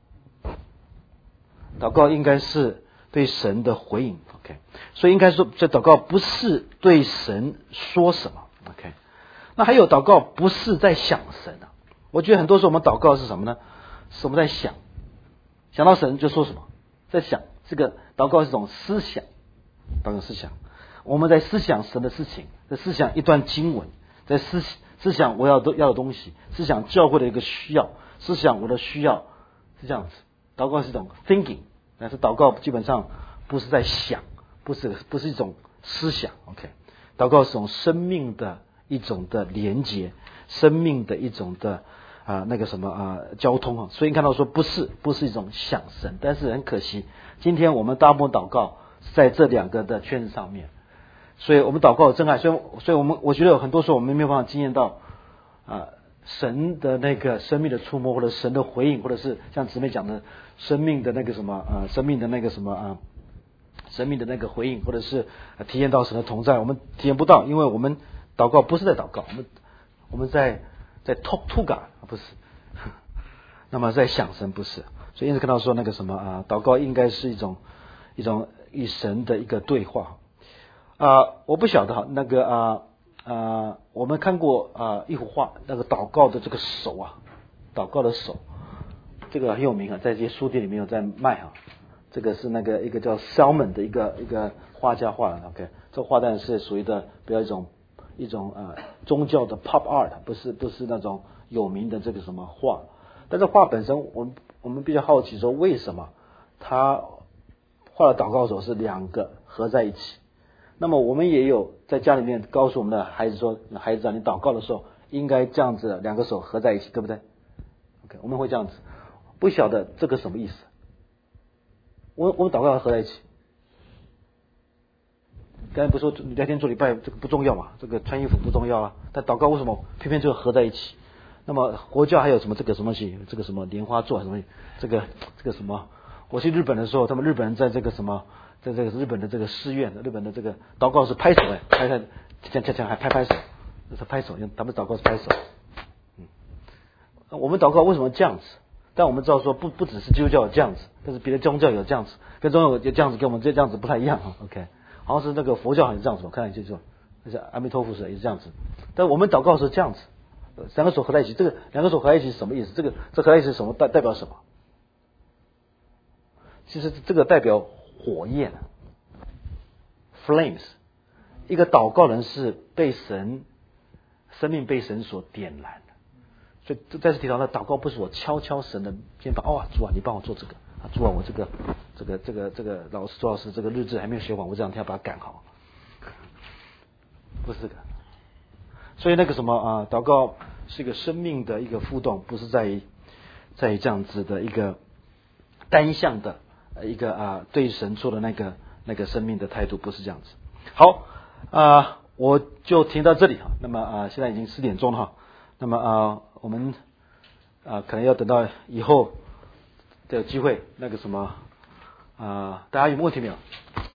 祷告应该是对神的回应 ，OK， 所以应该说，这祷告不是对神说什么 ，OK。那还有祷告不是在想神啊。我觉得很多时候我们祷告是什么呢？是我们在想到神就说什么，在想。这个祷告是一种思想，我们在思想神的事情，在思想一段经文，在思想我要的东西，思想教会的一个需要，思想我的需要，是这样子。祷告是一种 thinking， 但是祷告基本上不是在想，不是一种思想 ，OK。祷告是一种生命的一种的连结，生命的一种的交通啊。所以看到说不是一种想神，但是很可惜，今天我们大部分祷告是在这两个的圈子上面，所以我们祷告有真爱，所以我觉得有很多时候我们没有办法经验到神的那个生命的触摸，或者神的回应，或者是像姊妹讲的生命的那个生命的那个回应，或者是体验到神的同在，我们体验不到，因为我们祷告不是在祷告，我们在 talk to God， 不是，那么在想神不是，所以因此看到说祷告应该是一种与神的一个对话。我不晓得我们看过一幅画，那个祷告的这个手祷告的手，这个很有名在这些书店里面有在卖这个是一个叫 Salmon 的一个画家画的 ，OK， 这画当然是属于的比较一种宗教的 pop art， 不是那种有名的这个什么画，但是画本身我们比较好奇说，为什么他画的祷告手是两个合在一起？那么我们也有在家里面告诉我们的孩子说，孩子你祷告的时候应该这样子，两个手合在一起，对不对 ？OK， 我们会这样子，不晓得这个什么意思。我们祷告要合在一起。刚才不是说你那天做礼拜这个不重要嘛？这个穿衣服不重要啊，但祷告为什么偏偏就合在一起？那么佛教还有什么这个什么东西？这个什么莲花座什么？这个什么？我去日本的时候，他们日本人在这个什么，在这个日本的这个寺院，日本的这个祷告是拍手拍锵还拍手，这是拍手，他们祷告是拍手。我们祷告为什么这样子？但我们知道说不只是基督教有这样子，但是别的宗教有这样子，跟宗教有这样子，跟我们这样子不太一样 OK。好像是那个佛教好像是这样子，我看一下就那是阿弥陀佛是也是这样子，但我们祷告是这样子，两个手合在一起，这个两个手合在一起是什么意思？这合在一起是什么代表什么？其实这个代表火焰 ，flames。一个祷告人是被生命被神所点燃的，所以再次提到那祷告不是我敲神的肩膀，主啊，你帮我做这个。主啊，我这个朱老师这个日志还没有写完，我这两天要把它赶好，不是这个。所以祷告是一个生命的一个互动，不是在于这样子的一个单向的一个对神做的那个生命的态度，不是这样子。好我就停到这里那么现在已经10点钟了那么我们可能要等到以后的机会，大家有没有问题没有？